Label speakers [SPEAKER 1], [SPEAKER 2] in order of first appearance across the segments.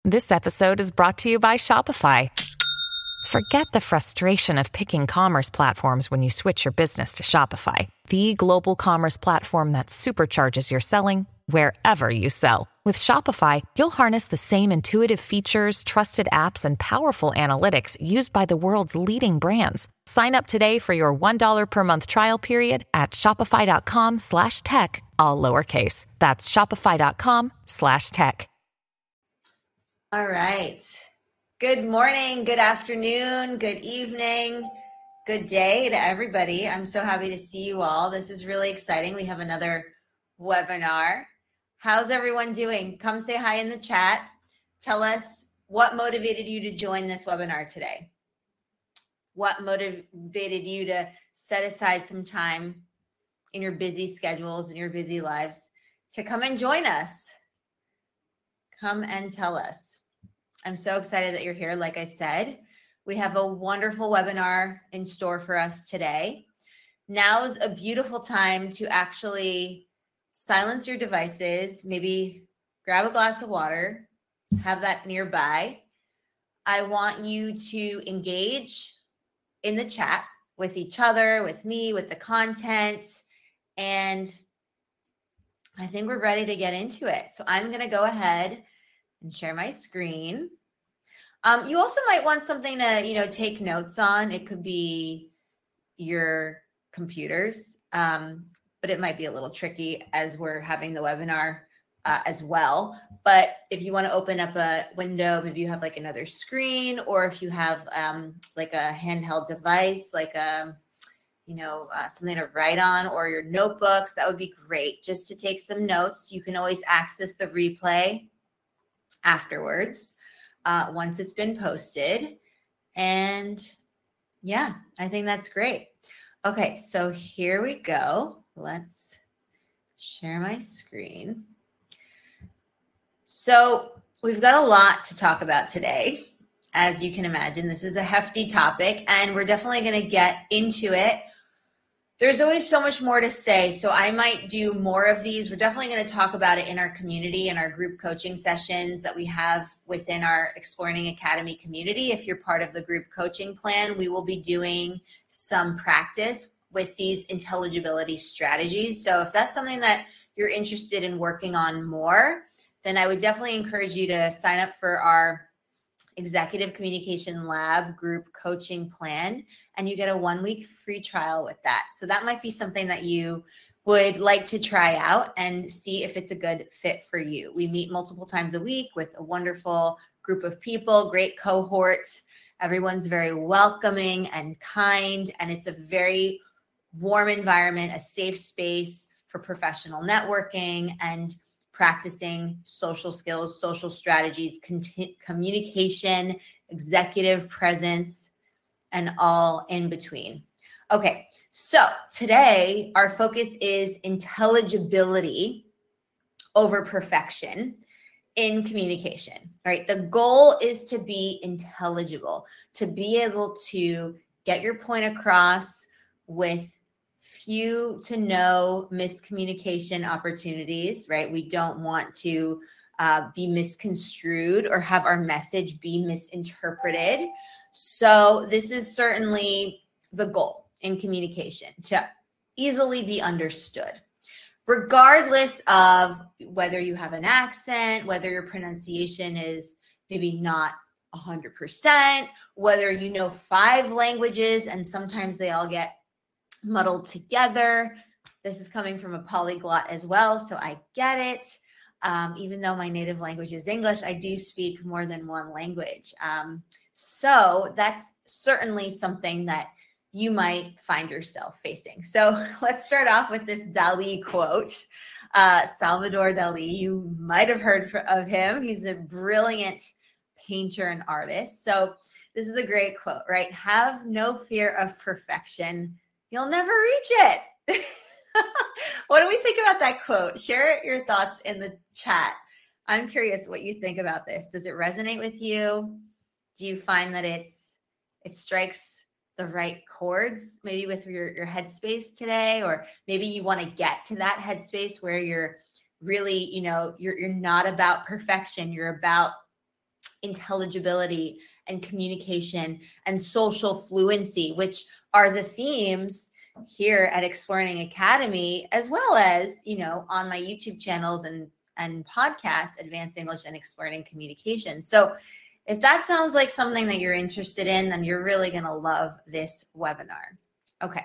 [SPEAKER 1] This episode is brought to you by Shopify. Forget the frustration of picking commerce platforms when you switch your business to Shopify, the global commerce platform that supercharges your selling wherever you sell. With Shopify, you'll harness the same intuitive features, trusted apps, and powerful analytics used by the world's leading brands. Sign up today for your $1 per month trial period at shopify.com/tech, all lowercase. That's shopify.com/tech.
[SPEAKER 2] All right. Good morning, good afternoon, good evening, good day to everybody. I'm so happy to see you all. This is really exciting. We have another webinar. How's everyone doing? Come say hi in the chat. Tell us what motivated you to join this webinar today. What motivated you to set aside some time in your busy schedules and your busy lives to come and join us? Come and tell us. I'm so excited that you're here. Like I said, we have a wonderful webinar in store for us today. Now's a beautiful time to actually silence your devices, maybe grab a glass of water, have that nearby. I want you to engage in the chat with each other, with me, with the content, and I think we're ready to get into it. So I'm going to go ahead and share my screen. You also might want something to, take notes on. It could be your computers, but it might be a little tricky as we're having the webinar as well. But if you want to open up a window, maybe you have like another screen, or if you have like a handheld device, like something to write on, or your notebooks, that would be great just to take some notes. You can always access the replay afterwards once it's been posted. And yeah, I think that's great. Okay, so here we go. Let's share my screen. So we've got a lot to talk about today. As you can imagine, this is a hefty topic, and we're definitely going to get into it. There's always so much more to say, so I might do more of these. We're definitely going to talk about it in our community and our group coaching sessions that we have within our Exploring Academy community. If you're part of the group coaching plan, we will be doing some practice with these intelligibility strategies. So if that's something that you're interested in working on more, then I would definitely encourage you to sign up for our Executive Communication Lab group coaching plan, and you get a 1-week free trial with that. So that might be something that you would like to try out and see if it's a good fit for you. We meet multiple times a week with a wonderful group of people, great cohorts. Everyone's very welcoming and kind, and it's a very warm environment, a safe space for professional networking and practicing social skills, social strategies, communication, executive presence, and all in between. Okay, so today our focus is intelligibility over perfection in communication, right? The goal is to be intelligible, to be able to get your point across with few to no miscommunication opportunities, right? We don't want to be misconstrued or have our message be misinterpreted. So this is certainly the goal in communication, to easily be understood, regardless of whether you have an accent, whether your pronunciation is maybe not 100%, whether you know 5 languages and sometimes they all get muddled together. This is coming from a polyglot as well, so I get it. Even though my native language is English, I do speak more than one language. So that's certainly something that you might find yourself facing. So let's start off with this Dali quote. Salvador Dali, you might have heard of him. He's a brilliant painter and artist. So this is a great quote, right? Have no fear of perfection. You'll never reach it. What do we think about that quote? Share your thoughts in the chat. I'm curious what you think about this. Does it resonate with you? Do you find that it strikes the right chords, maybe with your headspace today? Or maybe you want to get to that headspace where you're really, you're not about perfection. You're about intelligibility and communication and social fluency, which are the themes here at Exploring Academy, as well as, on my YouTube channels and podcasts, Advanced English and Exploring Communication. So if that sounds like something that you're interested in, then you're really going to love this webinar. Okay.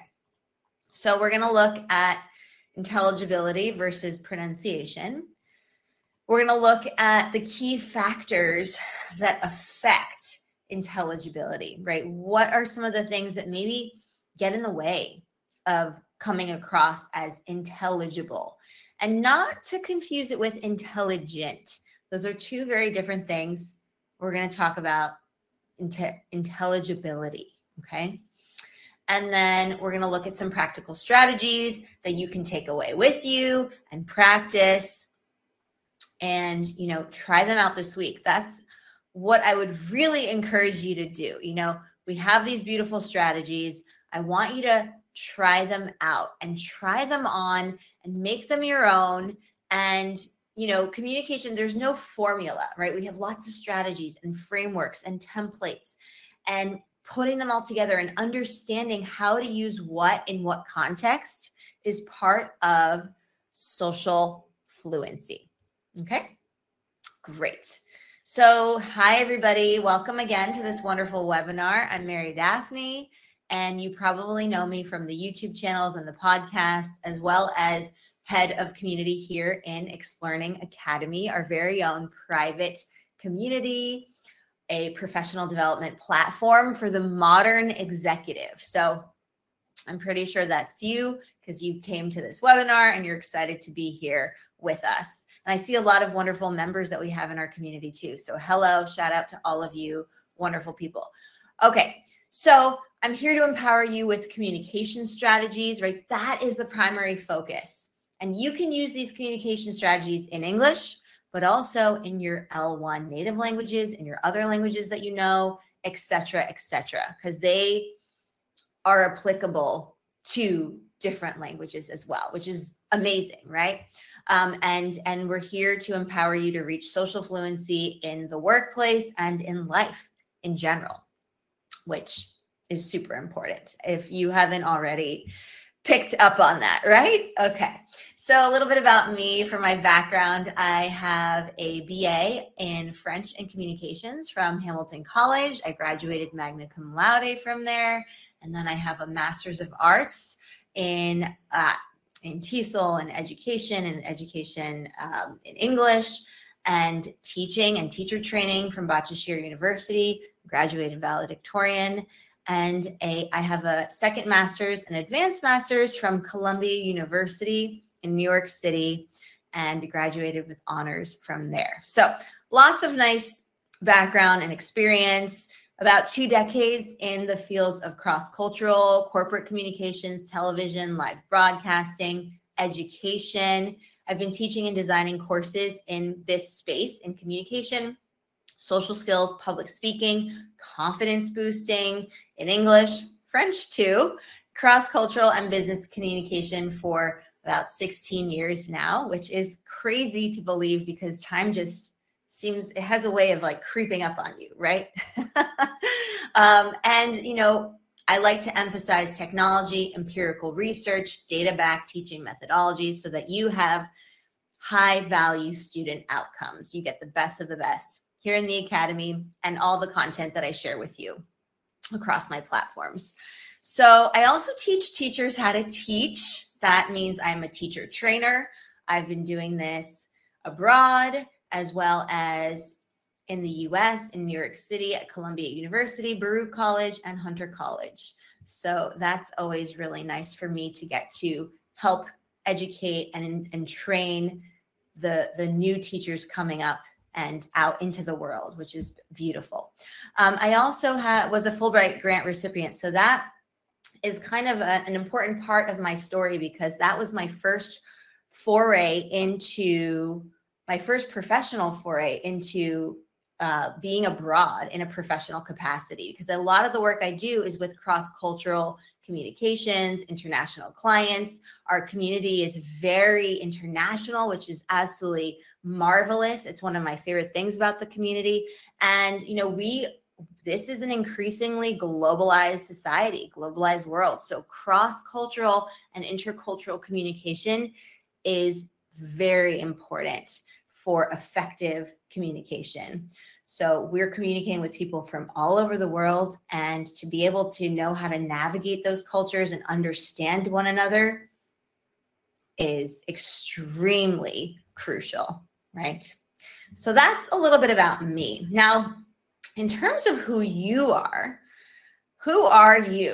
[SPEAKER 2] So we're going to look at intelligibility versus pronunciation. We're going to look at the key factors that affect intelligibility, right? What are some of the things that maybe get in the way of coming across as intelligible? And not to confuse it with intelligent. Those are two very different things. We're going to talk about intelligibility, okay? And then we're going to look at some practical strategies that you can take away with you and practice and, try them out this week. That's what I would really encourage you to do. We have these beautiful strategies. I want you to try them out and try them on and make them your own. And, communication, there's no formula, right? We have lots of strategies and frameworks and templates, and putting them all together and understanding how to use what in what context is part of social fluency. Okay, great. So hi, everybody. Welcome again to this wonderful webinar. I'm Mary Daphne, and you probably know me from the YouTube channels and the podcast, as well as head of community here in Exploring Academy, our very own private community, a professional development platform for the modern executive. So I'm pretty sure that's you because you came to this webinar and you're excited to be here with us. And I see a lot of wonderful members that we have in our community too. So hello, shout out to all of you wonderful people. Okay, so I'm here to empower you with communication strategies, right? That is the primary focus. And you can use these communication strategies in English, but also in your L1 native languages, in your other languages that you know, et cetera, because they are applicable to different languages as well, which is amazing, right? And we're here to empower you to reach social fluency in the workplace and in life in general, which is super important if you haven't already picked up on that, right? Okay. So a little bit about me. For my background, I have a BA in French and Communications from Hamilton College. I graduated magna cum laude from there. And then I have a Master's of Arts in TESOL and education in English and teaching and teacher training from Bachashir University, graduated valedictorian. And I have a second master's and advanced master's from Columbia University in New York City and graduated with honors from there. So lots of nice background and experience, about 2 decades in the fields of cross-cultural, corporate communications, television, live broadcasting, education. I've been teaching and designing courses in this space in communication, social skills, public speaking, confidence boosting in English, French too, cross-cultural and business communication for about 16 years now, which is crazy to believe because time just seems, it has a way of like creeping up on you, right? And, I like to emphasize technology, empirical research, data-backed teaching methodologies so that you have high-value student outcomes. You get the best of the best here in the Academy and all the content that I share with you across my platforms. So I also teach teachers how to teach. That means I'm a teacher trainer. I've been doing this abroad as well as in the US, in New York City at Columbia University, Baruch College, and Hunter College. So that's always really nice for me to get to help educate and train the new teachers coming up and out into the world, which is beautiful. I also was a Fulbright grant recipient. So that is kind of an important part of my story because that was my first foray into, my first professional foray into being abroad in a professional capacity, because a lot of the work I do is with cross-cultural communications, international clients. Our community is very international, which is absolutely marvelous. It's one of my favorite things about the community. And, this is an increasingly globalized society, globalized world. So cross-cultural and intercultural communication is very important for effective communication. So we're communicating with people from all over the world, and to be able to know how to navigate those cultures and understand one another is extremely crucial, right? So that's a little bit about me. Now, in terms of who you are you?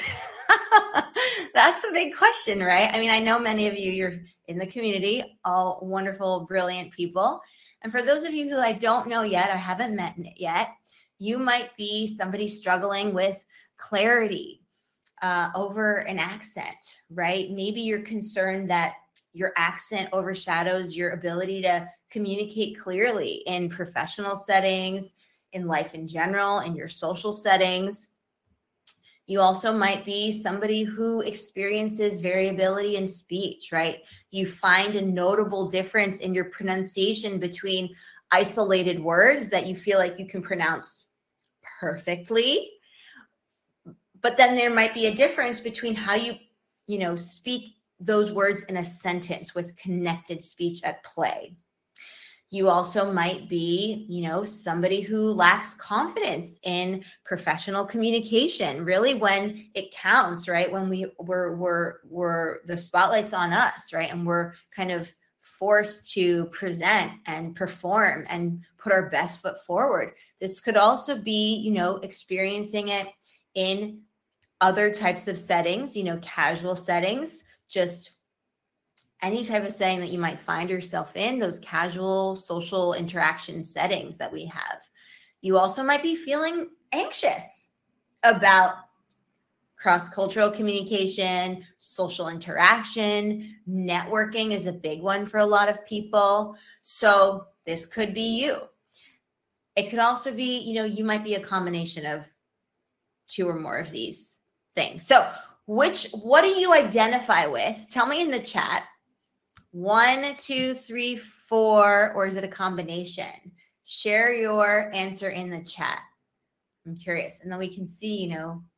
[SPEAKER 2] That's the big question, right? I mean, I know many of you, you're in the community, all wonderful, brilliant people. And for those of you who I don't know yet, I haven't met yet, you might be somebody struggling with clarity over an accent, right? Maybe you're concerned that your accent overshadows your ability to communicate clearly in professional settings, in life in general, in your social settings. You also might be somebody who experiences variability in speech, right? You find a notable difference in your pronunciation between isolated words that you feel like you can pronounce perfectly. But then there might be a difference between how you speak those words in a sentence with connected speech at play. You also might be, somebody who lacks confidence in professional communication, really when it counts, right? When we're the spotlight's on us, right? And we're kind of forced to present and perform and put our best foot forward. This could also be, experiencing it in other types of settings, casual settings, just any type of setting that you might find yourself in, those casual social interaction settings that we have. You also might be feeling anxious about cross-cultural communication, social interaction. Networking is a big one for a lot of people. So this could be you. It could also be, you might be a combination of two or more of these things. So what do you identify with? Tell me in the chat. 1, 2, 3, 4, or is it a combination? Share your answer in the chat. I'm curious. And then we can see,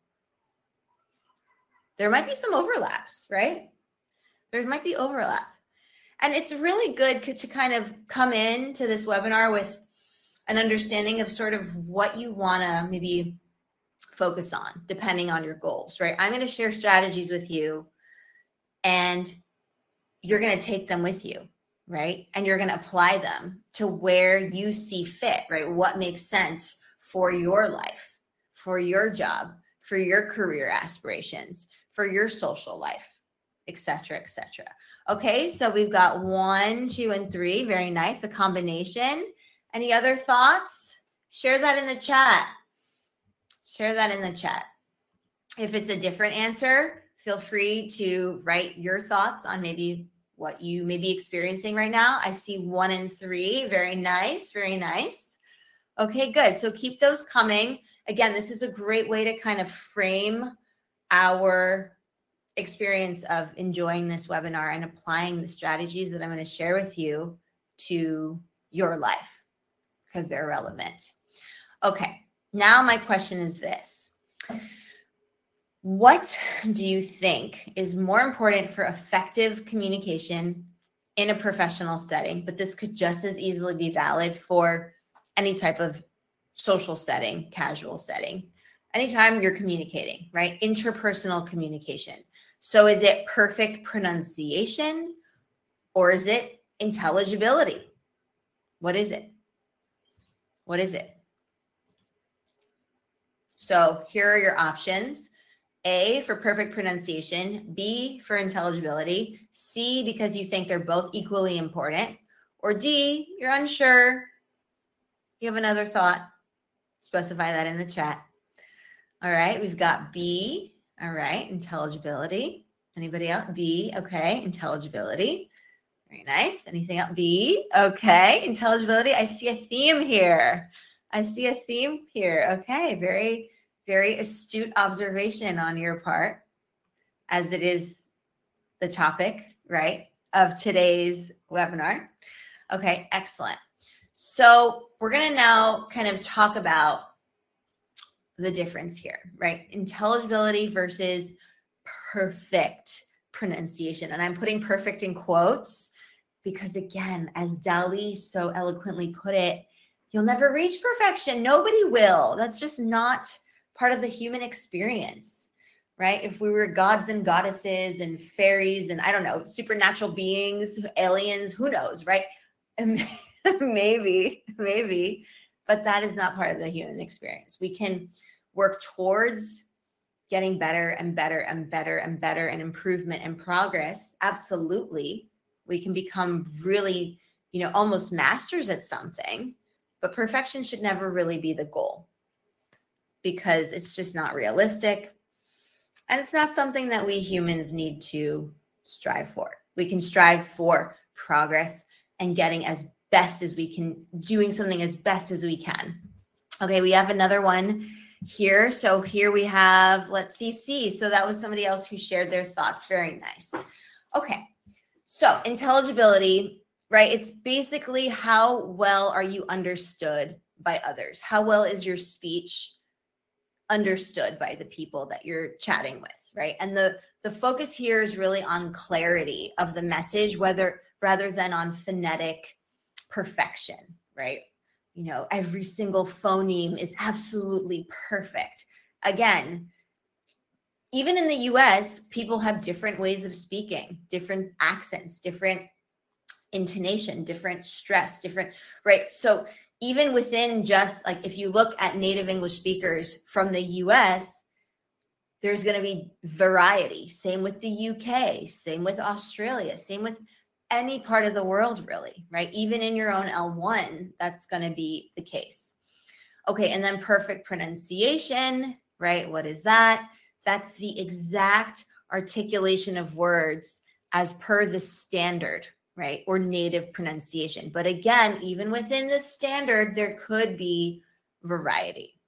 [SPEAKER 2] there might be some overlaps, right? There might be overlap. And it's really good to kind of come into this webinar with an understanding of sort of what you want to maybe focus on, depending on your goals, right? I'm going to share strategies with you, and you're going to take them with you, right? And you're going to apply them to where you see fit, right? What makes sense for your life, for your job, for your career aspirations, for your social life, et cetera, et cetera. Okay, so we've got 1, 2, and 3. Very nice, a combination. Any other thoughts? Share that in the chat. Share that in the chat. If it's a different answer, feel free to write your thoughts on maybe what you may be experiencing right now. I see 1 and 3. Very nice. Very nice. Okay, good. So keep those coming. Again, this is a great way to kind of frame our experience of enjoying this webinar and applying the strategies that I'm going to share with you to your life because they're relevant. Okay, now my question is this. What do you think is more important for effective communication in a professional setting? But this could just as easily be valid for any type of social setting, casual setting, anytime you're communicating, right? Interpersonal communication. So is it perfect pronunciation or is it intelligibility? What is it? What is it? So here are your options. A, for perfect pronunciation, B, for intelligibility, C, because you think they're both equally important, or D, you're unsure. You have another thought, specify that in the chat. All right, we've got B. All right, intelligibility. Anybody else? B, okay, intelligibility. Very nice. Anything else? B, okay, intelligibility. I see a theme here. I see a theme here. Okay, very, very astute observation on your part, as it is the topic, right, of today's webinar. Okay, excellent. So we're going to now kind of talk about the difference here, right? Intelligibility versus perfect pronunciation. And I'm putting perfect in quotes because, again, as Dali so eloquently put it, you'll never reach perfection. Nobody will. That's just not part of the human experience, right? If we were gods and goddesses and fairies and I don't know, supernatural beings, aliens, who knows, right? maybe, but that is not part of the human experience. We can work towards getting better and better and better and better and improvement and progress. Absolutely. We can become really, almost masters at something, but perfection should never really be the goal because it's just not realistic. And it's not something that we humans need to strive for. We can strive for progress and getting as best as we can, doing something as best as we can. Okay, we have another one here. So here we have, let's see, C. So that was somebody else who shared their thoughts. Very nice. Okay, so intelligibility, right? It's basically how well are you understood by others? How well is your speech understood by the people that you're chatting with, right? And the focus here is really on clarity of the message, rather than on phonetic perfection, right? Every single phoneme is absolutely perfect. Again, even in the US, people have different ways of speaking, different accents, different intonation, different stress, different, right? So even within just like, if you look at native English speakers from the US, there's going to be variety. Same with the UK, same with Australia, same with any part of the world, really, right? Even in your own L1, that's going to be the case. Okay, and then perfect pronunciation, right? What is that? That's the exact articulation of words as per the standard, right? Or native pronunciation. But again, even within the standard, there could be variety.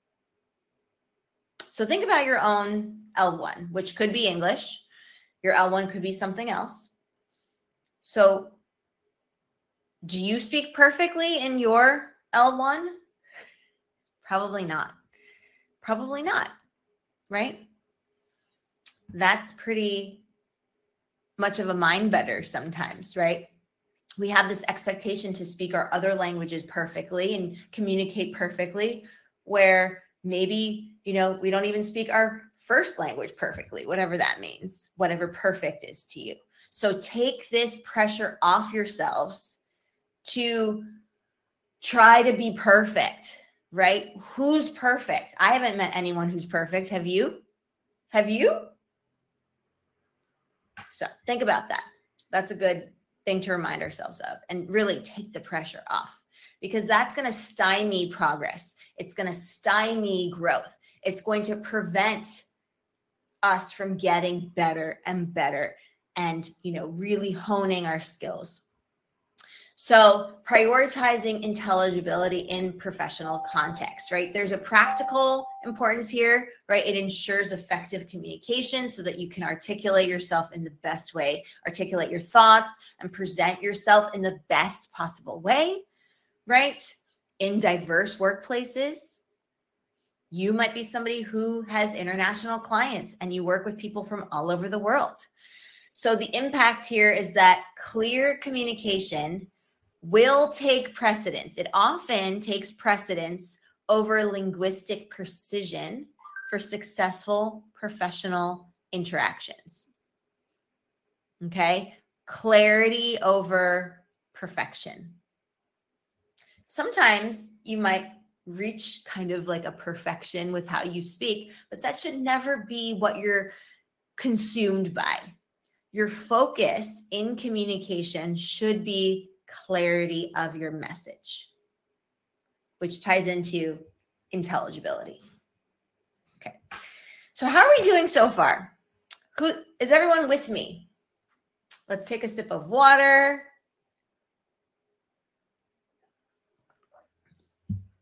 [SPEAKER 2] So think about your own L1, which could be English. Your L1 could be something else. So do you speak perfectly in your L1? Probably not. Probably not, right? That's pretty much of a mind bender sometimes, right? We have this expectation to speak our other languages perfectly and communicate perfectly, where maybe, we don't even speak our first language perfectly, whatever that means, whatever perfect is to you. So take this pressure off yourselves to try to be perfect, right? Who's perfect? I haven't met anyone who's perfect. Have you? Have you? So think about that. That's a good thing to remind ourselves of and really take the pressure off, because that's going to stymie progress. It's going to stymie growth. It's going to prevent us from getting better and better and, really honing our skills. So prioritizing intelligibility in professional context, right? There's a practical importance here, right? It ensures effective communication so that you can articulate yourself in the best way, articulate your thoughts and present yourself in the best possible way, right? In diverse workplaces, you might be somebody who has international clients and you work with people from all over the world. So the impact here is that clear communication will take precedence. It often takes precedence over linguistic precision for successful professional interactions. Okay? Clarity over perfection. Sometimes you might reach kind of like a perfection with how you speak, but that should never be what you're consumed by. Your focus in communication should be clarity of your message, which ties into intelligibility. Okay. So how are we doing so far? Is everyone with me? Let's take a sip of water.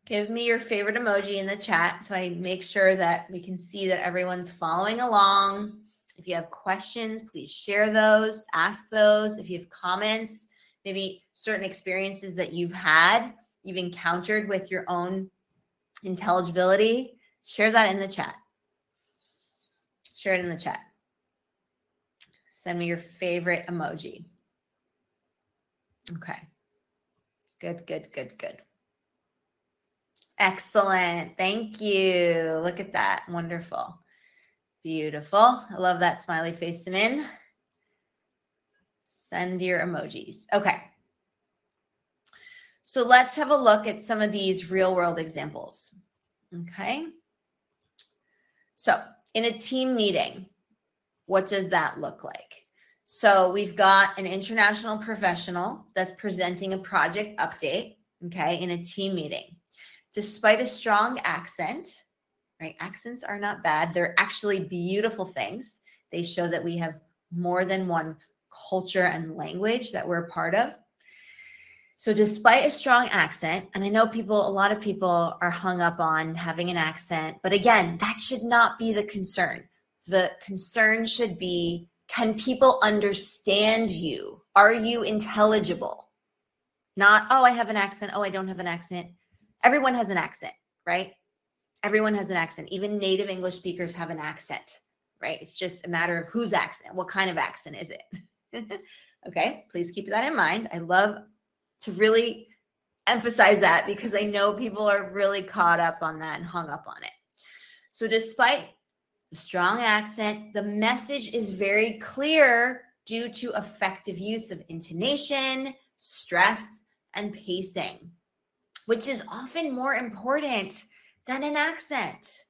[SPEAKER 2] Give me your favorite emoji in the chat so I make sure that we can see that everyone's following along. If you have questions, please share those, ask those. If you have comments, maybe certain experiences that you've encountered with your own intelligibility, share that in the chat. Share it in the chat. Send me your favorite emoji. Okay. Good, good, good, good. Excellent. Thank you. Look at that. Wonderful. Beautiful. I love that smiley face, Simin. Send your emojis. Okay. So let's have a look at some of these real world examples. Okay. So in a team meeting, what does that look like? So we've got an international professional that's presenting a project update, okay, in a team meeting. Despite a strong accent, right? Accents are not bad. They're actually beautiful things. They show that we have more than one culture and language that we're a part of. So despite a strong accent, and I know a lot of people are hung up on having an accent, but again, that should not be the concern. The concern should be, can people understand you? Are you intelligible? Not, oh, I have an accent. Oh, I don't have an accent. Everyone has an accent, right? Everyone has an accent. Even native English speakers have an accent, right? It's just a matter of whose accent. What kind of accent is it? Okay, please keep that in mind. I love to really emphasize that because I know people are really caught up on that and hung up on it. So despite the strong accent, the message is very clear due to effective use of intonation, stress, and pacing, which is often more important than an accent.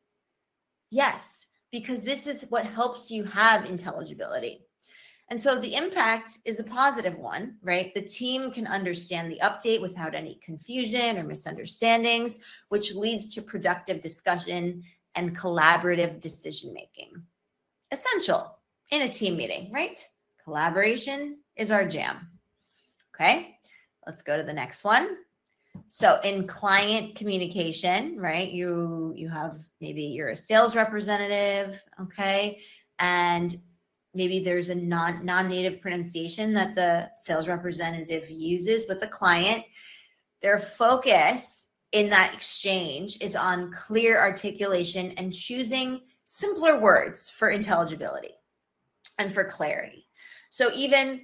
[SPEAKER 2] Yes, because this is what helps you have intelligibility. And so the impact is a positive one, right? The team can understand the update without any confusion or misunderstandings, which leads to productive discussion and collaborative decision-making. Essential in a team meeting, right? Collaboration is our jam. Okay, let's go to the next one. So in client communication, right, you have, maybe you're a sales representative, okay, and maybe there's a non-native pronunciation that the sales representative uses with the client. Their focus in that exchange is on clear articulation and choosing simpler words for intelligibility and for clarity. So even,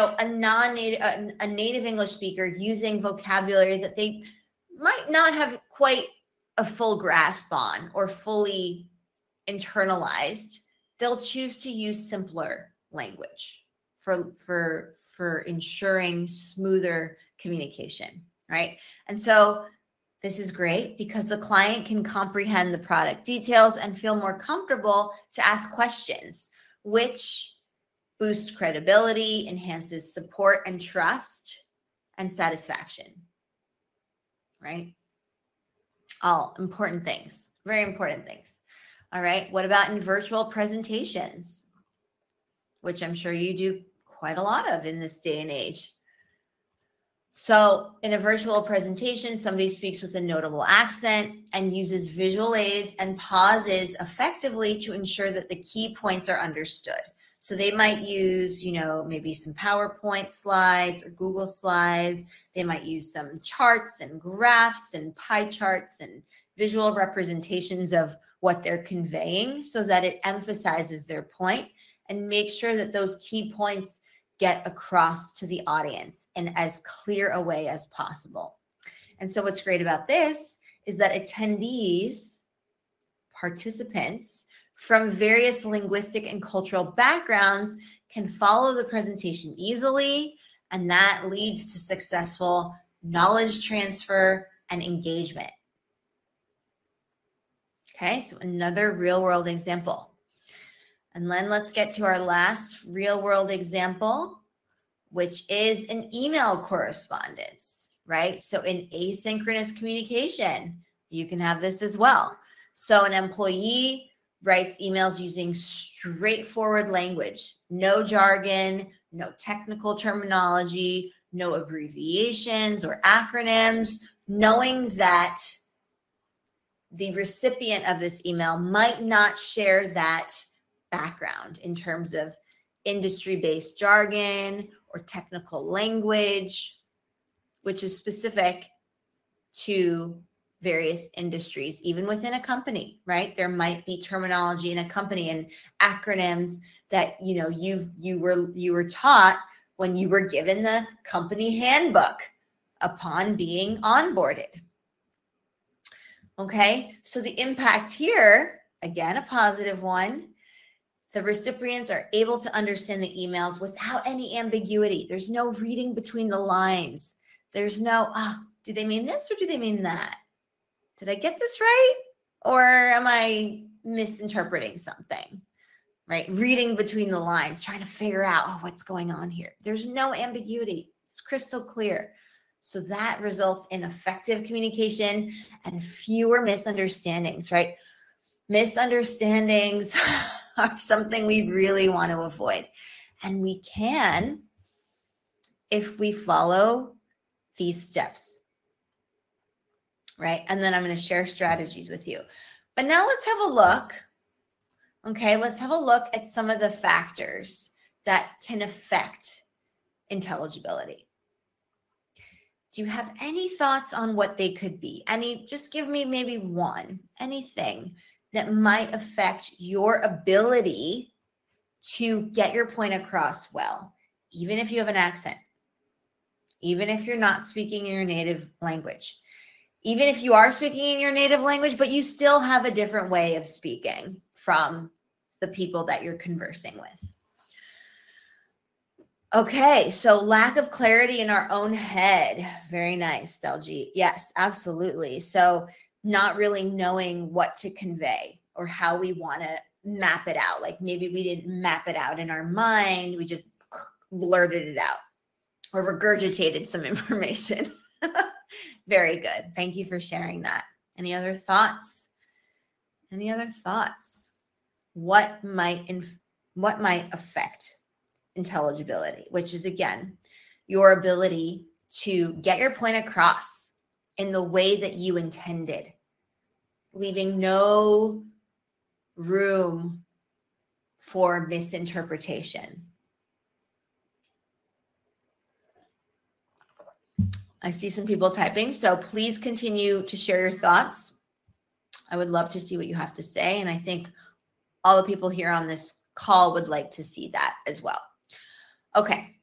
[SPEAKER 2] a native English speaker using vocabulary that they might not have quite a full grasp on or fully internalized, they'll choose to use simpler language for ensuring smoother communication, right? And so this is great because the client can comprehend the product details and feel more comfortable to ask questions, which boosts credibility, enhances support and trust and satisfaction, right? All important things, very important things. All right, what about in virtual presentations, which I'm sure you do quite a lot of in this day and age? So in a virtual presentation, somebody speaks with a notable accent and uses visual aids and pauses effectively to ensure that the key points are understood. So they might use, maybe some PowerPoint slides or Google slides. They might use some charts and graphs and pie charts and visual representations of what they're conveying so that it emphasizes their point and make sure that those key points get across to the audience in as clear a way as possible. And so what's great about this is that attendees, participants from various linguistic and cultural backgrounds can follow the presentation easily, and that leads to successful knowledge transfer and engagement. Okay, so another real-world example. And then let's get to our last real-world example, which is an email correspondence, right? So in asynchronous communication, you can have this as well. So an employee writes emails using straightforward language, no jargon, no technical terminology, no abbreviations or acronyms, knowing that the recipient of this email might not share that background in terms of industry-based jargon or technical language, which is specific to various industries, even within a company, right? There might be terminology in a company and acronyms that you were taught when you were given the company handbook upon being onboarded. Okay, so the impact here, again, a positive one. The recipients are able to understand the emails without any ambiguity. There's no reading between the lines. There's no, do they mean this or do they mean that? Did I get this right? Or am I misinterpreting something? Right? Reading between the lines, trying to figure out what's going on here. There's no ambiguity. It's crystal clear. So that results in effective communication and fewer misunderstandings, right? Misunderstandings are something we really want to avoid. And we can if we follow these steps, right? And then I'm going to share strategies with you. But now let's have a look. Okay, let's have a look at some of the factors that can affect intelligibility. Do you have any thoughts on what they could be? Just give me maybe anything that might affect your ability to get your point across well, even if you have an accent, even if you're not speaking in your native language, even if you are speaking in your native language, but you still have a different way of speaking from the people that you're conversing with. Okay, so lack of clarity in our own head. Very nice, Delji. Yes, absolutely. So not really knowing what to convey or how we want to map it out. Like maybe we didn't map it out in our mind. We just blurted it out or regurgitated some information. Very good. Thank you for sharing that. Any other thoughts? Any other thoughts? What might affect intelligibility, which is, again, your ability to get your point across in the way that you intended, leaving no room for misinterpretation. I see some people typing, so please continue to share your thoughts. I would love to see what you have to say, and I think all the people here on this call would like to see that as well. Okay.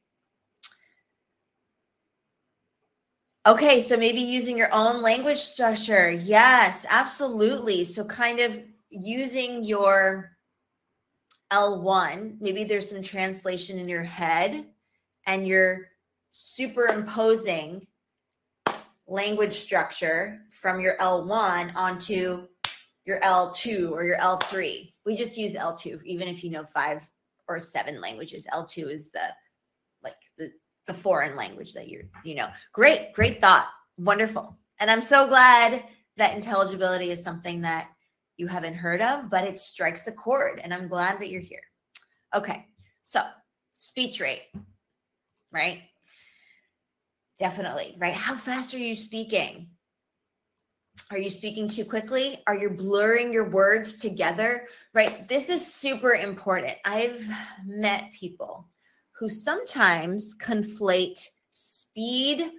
[SPEAKER 2] Okay, so maybe using your own language structure. Yes, absolutely. So kind of using your L1, maybe there's some translation in your head and you're superimposing language structure from your L1 onto your L2 or your L3. We just use L2, even if you know 5 or 7 languages. L2 is the foreign language that you know. Great thought. Wonderful. And I'm so glad that intelligibility is something that you haven't heard of, but it strikes a chord, and I'm glad that you're here. Okay, so speech rate, right? Definitely, right? How fast are you speaking? Are you speaking too quickly? Are you blurring your words together? Right? This is super important. I've met people who sometimes conflate speed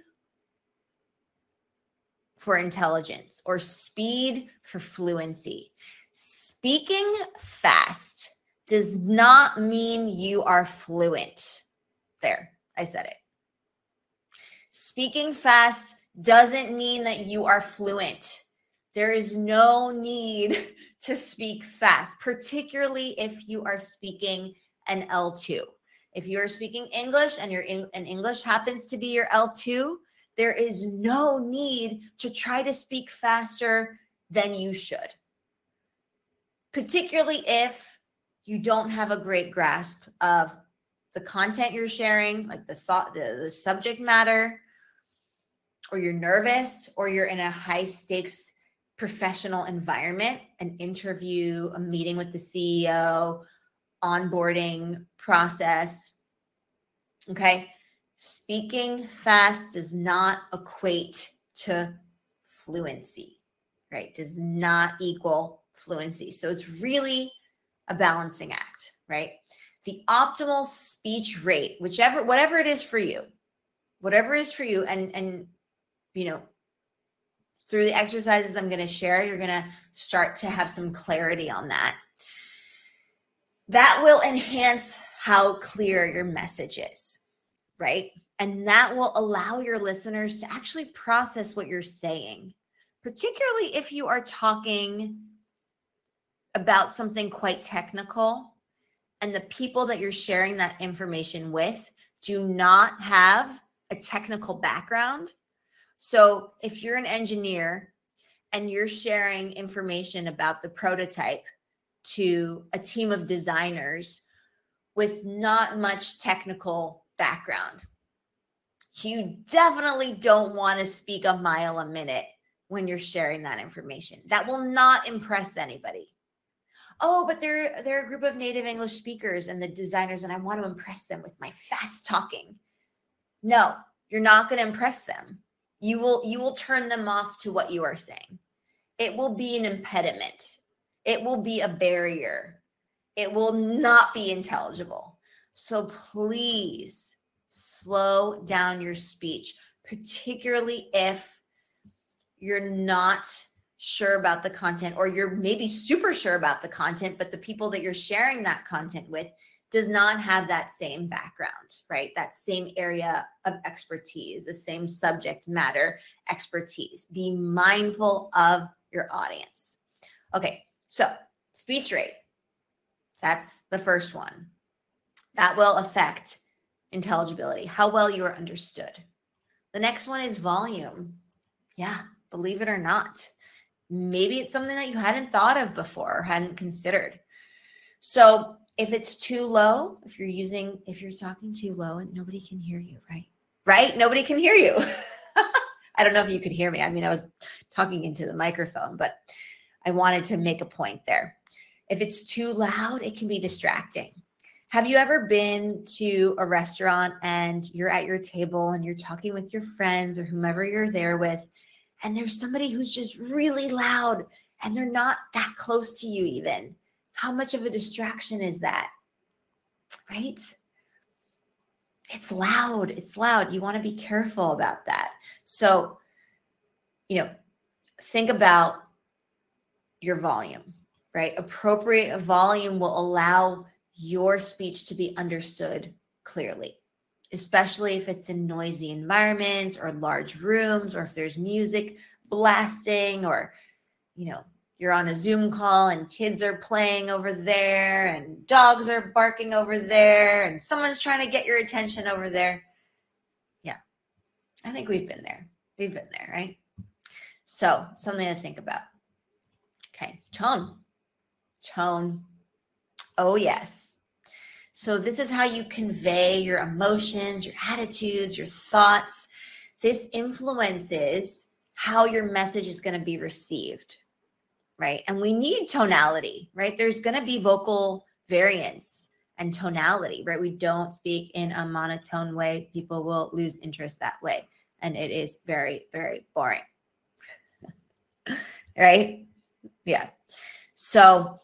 [SPEAKER 2] for intelligence or speed for fluency. Speaking fast does not mean you are fluent. There, I said it. Speaking fast doesn't mean that you are fluent. There is no need to speak fast, particularly if you are speaking an L2. If you're speaking English and English happens to be your L2, there is no need to try to speak faster than you should, particularly if you don't have a great grasp of the content you're sharing, like the subject matter, or you're nervous, or you're in a high stakes professional environment, an interview, a meeting with the CEO, onboarding process. Okay. Speaking fast does not equate to fluency, right? Does not equal fluency. So it's really a balancing act, right? The optimal speech rate, whatever it is for you, and through the exercises I'm going to share, you're going to start to have some clarity on that. That will enhance how clear your message is, right? And that will allow your listeners to actually process what you're saying, particularly if you are talking about something quite technical and the people that you're sharing that information with do not have a technical background. So if you're an engineer and you're sharing information about the prototype to a team of designers with not much technical background, you definitely don't want to speak a mile a minute when you're sharing that information. That will not impress anybody. Oh, but they're a group of native English speakers and the designers, and I want to impress them with my fast talking. No, you're not going to impress them. You will turn them off to what you are saying. It will be an impediment. It will be a barrier. It will not be intelligible. So please slow down your speech, particularly if you're not sure about the content, or you're maybe super sure about the content, but the people that you're sharing that content with does not have that same background, right? That same area of expertise, the same subject matter expertise. Be mindful of your audience. Okay, so speech rate. That's the first one. That will affect intelligibility, how well you are understood. The next one is volume. Yeah, believe it or not. Maybe it's something that you hadn't thought of before or hadn't considered. So if it's too low, if you're talking too low and nobody can hear you, right? Nobody can hear you. I don't know if you could hear me. I mean, I was talking into the microphone, but I wanted to make a point there. If it's too loud, it can be distracting. Have you ever been to a restaurant and you're at your table and you're talking with your friends or whomever you're there with, and there's somebody who's just really loud and they're not that close to you even? How much of a distraction is that, right? It's loud. It's loud. You want to be careful about that. So, think about your volume, right? Appropriate volume will allow your speech to be understood clearly, especially if it's in noisy environments or large rooms, or if there's music blasting, or, you're on a Zoom call and kids are playing over there and dogs are barking over there and someone's trying to get your attention over there. Yeah, I think we've been there. We've been there, right? So something to think about. Okay, tone. Oh, yes. So this is how you convey your emotions, your attitudes, your thoughts. This influences how your message is going to be received, right? And we need tonality, right? There's going to be vocal variance and tonality, right? We don't speak in a monotone way. People will lose interest that way. And it is very, very boring, right? Yeah. So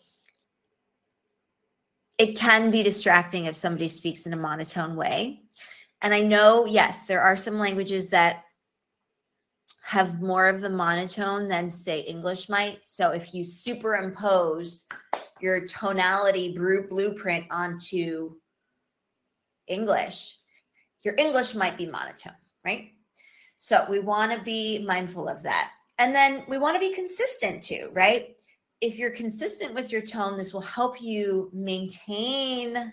[SPEAKER 2] it can be distracting if somebody speaks in a monotone way. And I know, yes, there are some languages that have more of the monotone than, say, English might. So if you superimpose your tonality blueprint onto English, your English might be monotone, right? So we want to be mindful of that. And then we want to be consistent too, right? If you're consistent with your tone, this will help you maintain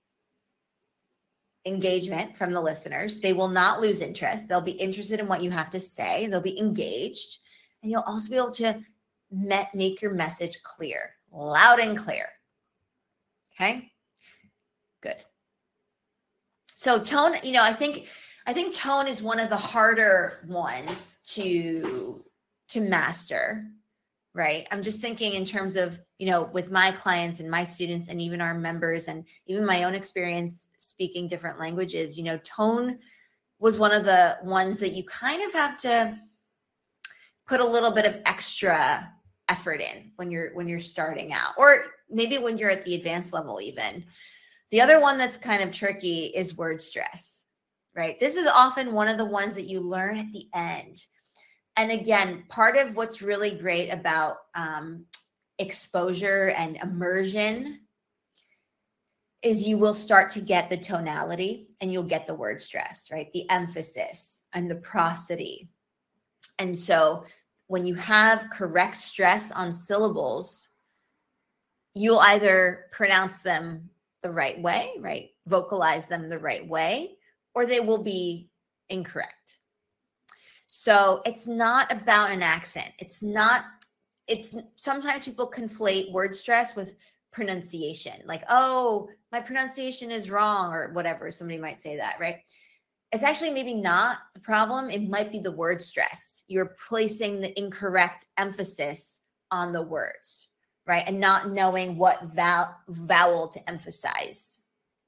[SPEAKER 2] engagement from the listeners. They will not lose interest. They'll be interested in what you have to say. They'll be engaged. And you'll also be able to make your message clear, loud and clear. Okay, good. So tone, I think tone is one of the harder ones to master, right? I'm just thinking in terms of, with my clients and my students and even our members and even my own experience speaking different languages, tone was one of the ones that you kind of have to put a little bit of extra effort in when you're starting out, or maybe when you're at the advanced level even. The other one that's kind of tricky is word stress, right? This is often one of the ones that you learn at the end. And again, part of what's really great about exposure and immersion is you will start to get the tonality and you'll get the word stress, right? The emphasis and the prosody. And so when you have correct stress on syllables, you'll either pronounce them the right way, right? Vocalize them the right way, or they will be incorrect. So it's not about an accent. It's sometimes people conflate word stress with pronunciation. Like, oh, my pronunciation is wrong or whatever. Somebody might say that, right? It's actually maybe not the problem. It might be the word stress. You're placing the incorrect emphasis on the words, right? And not knowing what vowel to emphasize,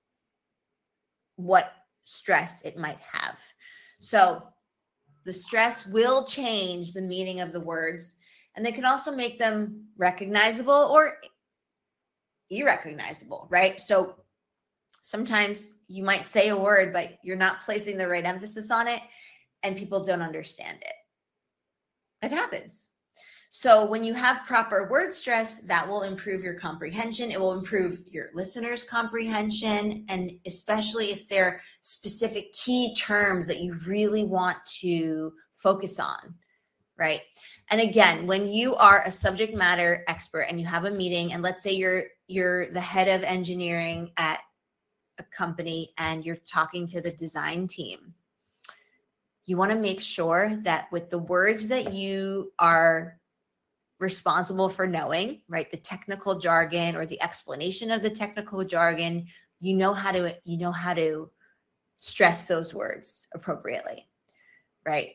[SPEAKER 2] what stress it might have. So the stress will change the meaning of the words, and they can also make them recognizable or irrecognizable, right? So sometimes you might say a word, but you're not placing the right emphasis on it, and people don't understand it. It happens. So when you have proper word stress, that will improve your comprehension. It will improve your listeners' comprehension, and especially if there are specific key terms that you really want to focus on, right? And again, when you are a subject matter expert and you have a meeting, and let's say you're the head of engineering at a company and you're talking to the design team, you want to make sure that with the words that you are responsible for knowing, right, the technical jargon or the explanation of the technical jargon, you know how to stress those words appropriately, right?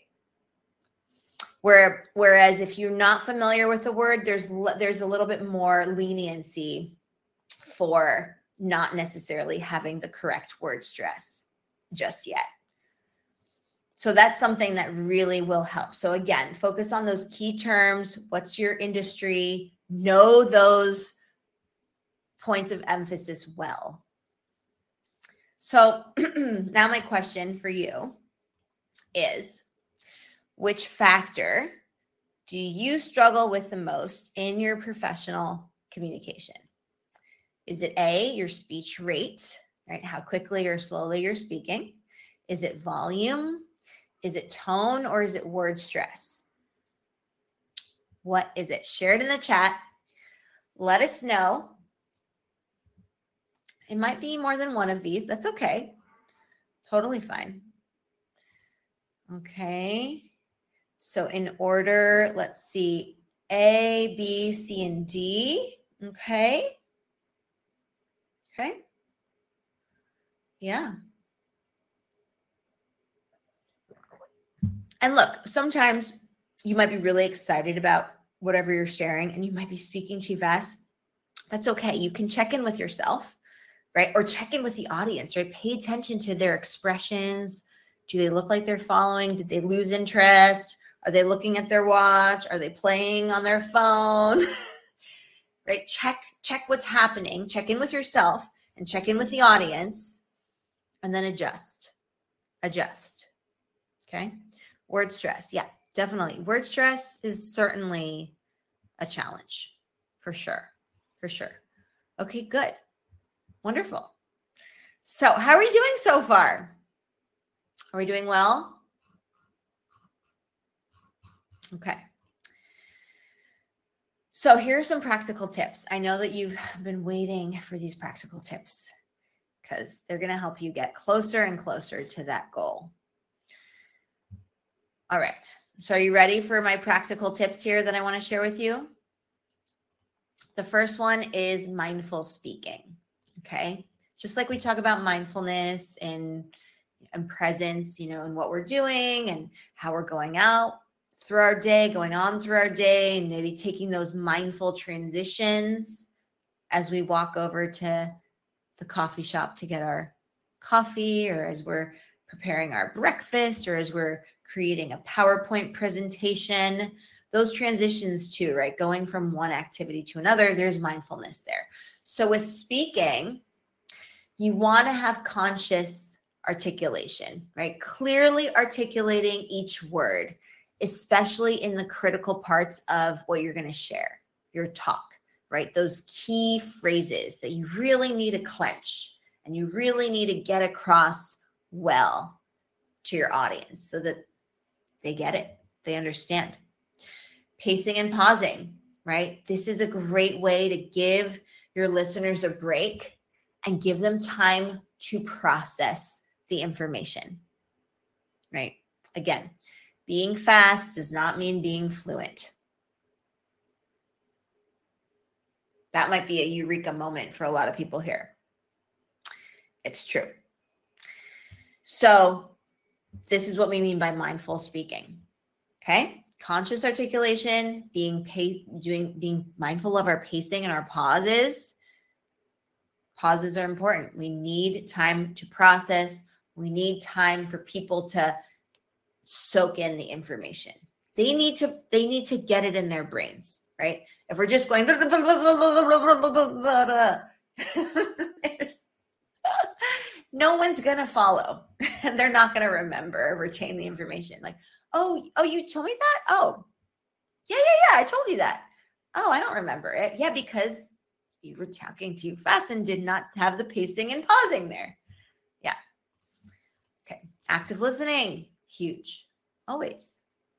[SPEAKER 2] Whereas if you're not familiar with the word, there's a little bit more leniency for not necessarily having the correct word stress just yet. So that's something that really will help. So again, focus on those key terms. What's your industry? Know those points of emphasis well. So now my question for you is, which factor do you struggle with the most in your professional communication? Is it A, your speech rate, right? How quickly or slowly you're speaking? Is it volume? Is it tone, or is it word stress? What is it? Share it in the chat. Let us know. It might be more than one of these. That's okay. Totally fine. Okay. So in order, let's see, A, B, C, and D. Okay. Okay. Yeah. And look, sometimes you might be really excited about whatever you're sharing and you might be speaking too fast. That's okay. You can check in with yourself, right? Or check in with the audience, right? Pay attention to their expressions. Do they look like they're following? Did they lose interest? Are they looking at their watch? Are they playing on their phone? Right? Check what's happening. Check in with yourself and check in with the audience, and then adjust. Okay? Word stress. Yeah, definitely. Word stress is certainly a challenge for sure. Okay, good. Wonderful. So how are we doing so far? Are we doing well? Okay. So here's some practical tips. I know that you've been waiting for these practical tips because they're going to help you get closer and closer to that goal. All right. So are you ready for my practical tips here that I want to share with you? The first one is mindful speaking. Okay. Just like we talk about mindfulness and presence, and what we're doing and how we're going out through our day, going on through our day, and maybe taking those mindful transitions as we walk over to the coffee shop to get our coffee, or as we're preparing our breakfast, or as we're creating a PowerPoint presentation. those transitions too, right? Going from one activity to another, there's mindfulness there. So with speaking, you want to have conscious articulation, right? Clearly articulating each word, especially in the critical parts of what you're going to share, your talk, right? Those key phrases that you really need to clench and you really need to get across well to your audience so that they get it, they understand. Pacing and pausing, right? This is a great way to give your listeners a break and give them time to process the information, right? Again, being fast does not mean being fluent. That might be a eureka moment for a lot of people here. It's true. So this is what we mean by mindful speaking, okay? Conscious articulation, being mindful of our pacing and our pauses. Pauses are important. We need time to process. We need time for people to soak in the information. They need to get it in their brains, right? If we're just going, no one's going to follow and they're not going to remember or retain the information. Like, oh, you told me that? Oh, yeah, I told you that. Oh, I don't remember it. Yeah, because you were talking too fast and did not have the pacing and pausing there. Yeah. Okay. Active listening, huge. Always.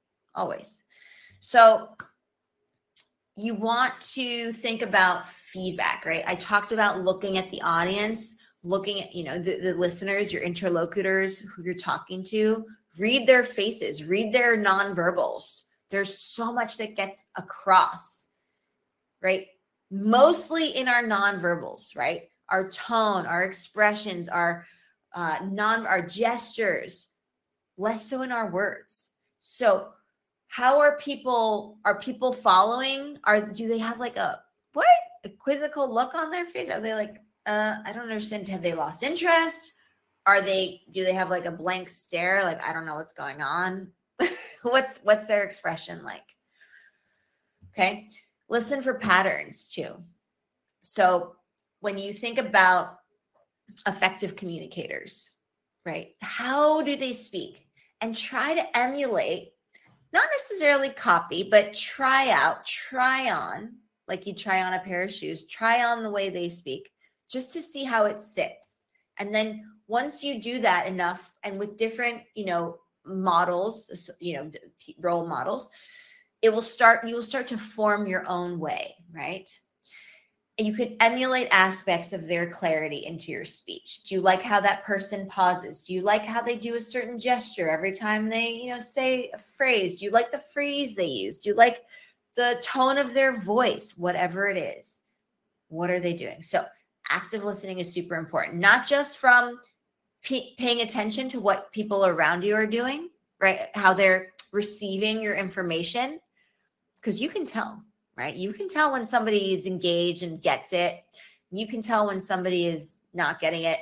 [SPEAKER 2] So you want to think about feedback, right? I talked about looking at the audience, looking at, the listeners, your interlocutors, who you're talking to. Read their faces, read their nonverbals. There's so much that gets across, right? Mostly in our nonverbals, right? Our tone, our expressions, our gestures, less so in our words. So how are people following? Do they have like a quizzical look on their face? Are they like, I don't understand. Have they lost interest? Do they have like a blank stare? Like, I don't know what's going on. What's their expression like? Okay. Listen for patterns too. So when you think about effective communicators, right? How do they speak? And try to emulate, not necessarily copy, but try on, like you try on a pair of shoes, try on the way they speak just to see how it sits. And then once you do that enough and with different, models, role models, you will start to form your own way, right? And you could emulate aspects of their clarity into your speech. Do you like how that person pauses? Do you like how they do a certain gesture every time they, say a phrase? Do you like the phrase they use? Do you like the tone of their voice? Whatever it is, what are they doing? So active listening is super important, not just from paying attention to what people around you are doing, right? How they're receiving your information. Because you can tell, right? You can tell when somebody is engaged and gets it. You can tell when somebody is not getting it.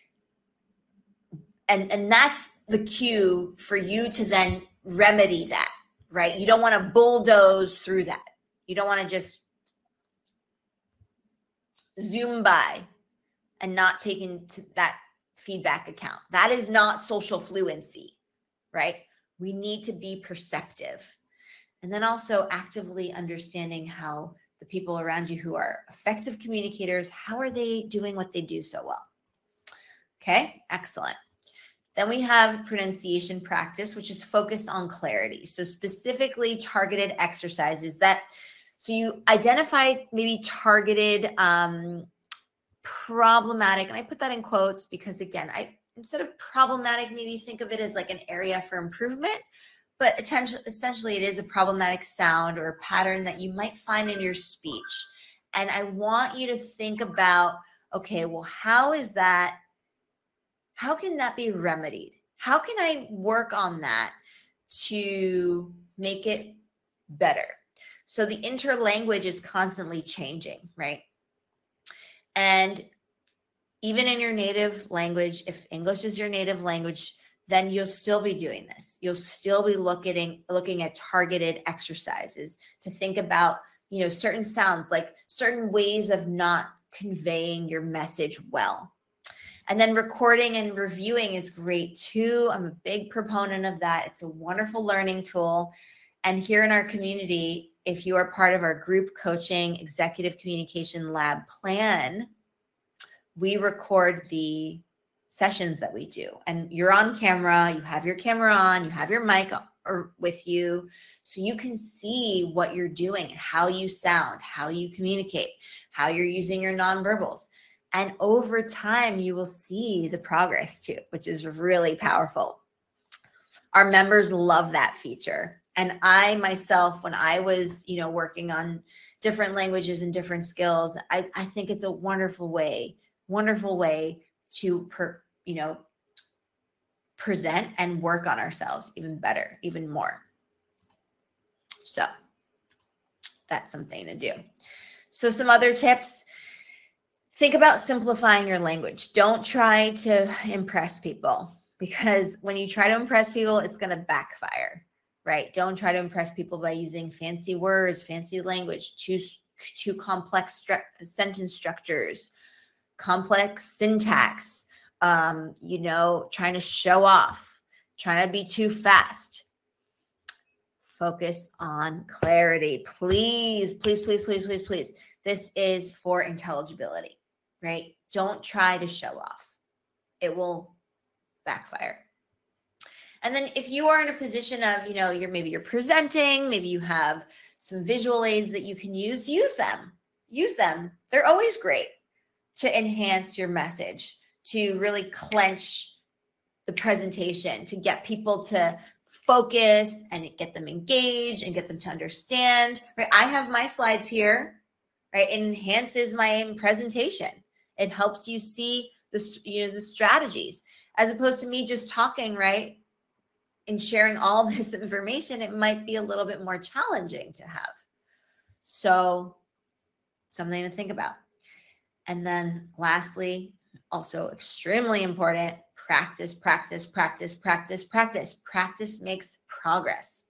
[SPEAKER 2] And that's the cue for you to then remedy that, right? You don't want to bulldoze through that. You don't want to just zoom by and not take into that feedback account. That is not social fluency, right? We need to be perceptive. And then also actively understanding how the people around you who are effective communicators, how are they doing what they do so well? Okay, excellent. Then we have pronunciation practice, which is focused on clarity. So specifically targeted exercises so you identify maybe targeted problematic, and I put that in quotes because again, instead of problematic, maybe think of it as like an area for improvement. But essentially, it is a problematic sound or a pattern that you might find in your speech. And I want you to think about, okay, well, how can that be remedied? How can I work on that to make it better? So the interlanguage is constantly changing, right? And even in your native language, if English is your native language, then you'll still be doing this. You'll still be looking at targeted exercises to think about, certain sounds, like certain ways of not conveying your message well. And then recording and reviewing is great too. I'm a big proponent of that. It's a wonderful learning tool. And here in our community, if you are part of our group coaching executive communication lab plan, we record the sessions that we do. And you're on camera, you have your camera on, you have your mic with you, so you can see what you're doing, how you sound, how you communicate, how you're using your nonverbals. And over time, you will see the progress too, which is really powerful. Our members love that feature. And I myself, when I was, working on different languages and different skills, I think it's a wonderful way to present and work on ourselves even better, even more. So that's something to do. So some other tips. Think about simplifying your language. Don't try to impress people, because when you try to impress people, it's going to backfire, right? Don't try to impress people by using fancy words, fancy language, too complex sentence structures, complex syntax, trying to show off, trying to be too fast. Focus on clarity. Please, please, please, please, please, please. This is for intelligibility, right? Don't try to show off. It will backfire. And then if you are in a position of, you're presenting, maybe you have some visual aids that you can use them. They're always great to enhance your message, to really clench the presentation, to get people to focus and get them engaged and get them to understand, right? I have my slides here, right? It enhances my presentation. It helps you see the strategies, as opposed to me just talking, right? And sharing all this information, it might be a little bit more challenging to have. So something to think about. And then lastly, also extremely important, practice, practice, practice, practice, practice. Practice makes progress.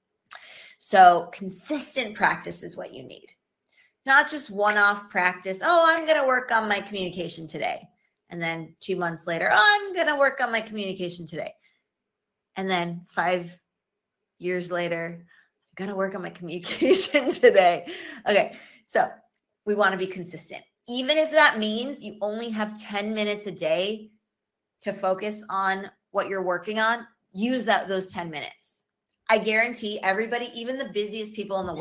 [SPEAKER 2] So consistent practice is what you need. Not just one-off practice. Oh, I'm going to work on my communication today. And then 2 months later, I'm going to work on my communication today. And then 5 years later, I'm going to work on my communication today. Okay, so we want to be consistent. Even if that means you only have 10 minutes a day to focus on what you're working on, use those 10 minutes. I guarantee everybody, even the busiest people in the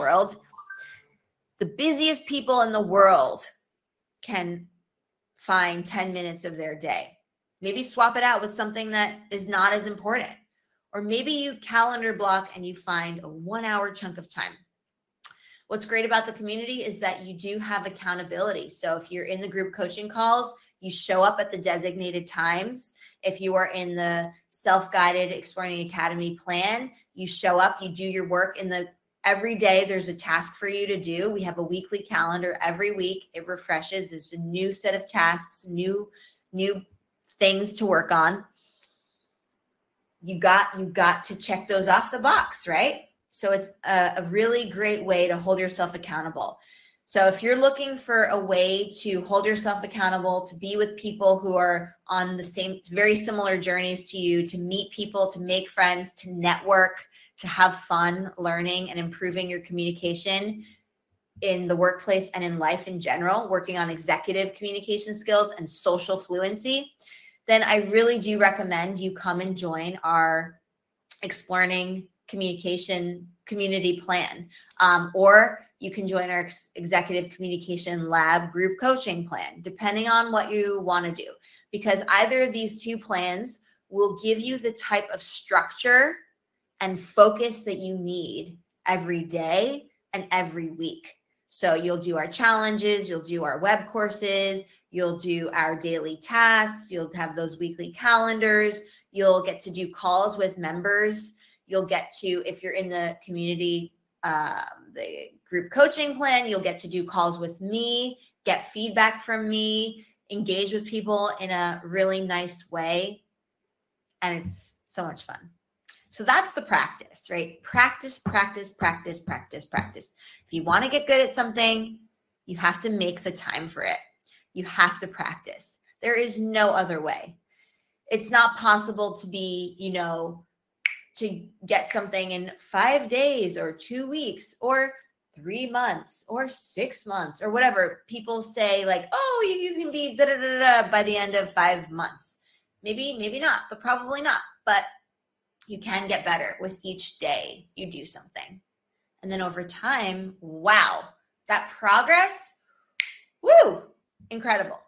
[SPEAKER 2] world can find 10 minutes of their day. Maybe swap it out with something that is not as important. Or maybe you calendar block and you find a 1 hour chunk of time. What's great about the community is that you do have accountability. So if you're in the group coaching calls, you show up at the designated times. If you are in the self-guided Exploring Academy plan, you show up, you do your work every day. There's a task for you to do. We have a weekly calendar every week. It refreshes. There's a new set of tasks, new things to work on. You got to check those off the box, right? So it's a really great way to hold yourself accountable. So if you're looking for a way to hold yourself accountable, to be with people who are on the same, very similar journeys to you, to meet people, to make friends, to network, to have fun learning and improving your communication in the workplace and in life in general, working on executive communication skills and social fluency, then I really do recommend you come and join our Exploring Communication Community Plan, or you can join our Executive Communication Lab group coaching plan, depending on what you want to do, because either of these two plans will give you the type of structure and focus that you need every day and every week. So you'll do our challenges, you'll do our web courses, you'll do our daily tasks, you'll have those weekly calendars, you'll get to do calls with members, you'll get to, if you're in the community, the group coaching plan, you'll get to do calls with me, get feedback from me, engage with people in a really nice way. and it's so much fun. So that's the practice, right? Practice, practice, practice, practice, practice. If you want to get good at something, you have to make the time for it. You have to practice. There is no other way. It's not possible to be, to get something in 5 days or 2 weeks or 3 months or 6 months or whatever. People say like, oh, you can be by the end of 5 months. Maybe not, but probably not. But you can get better with each day you do something. And then over time, wow, that progress, woo, incredible.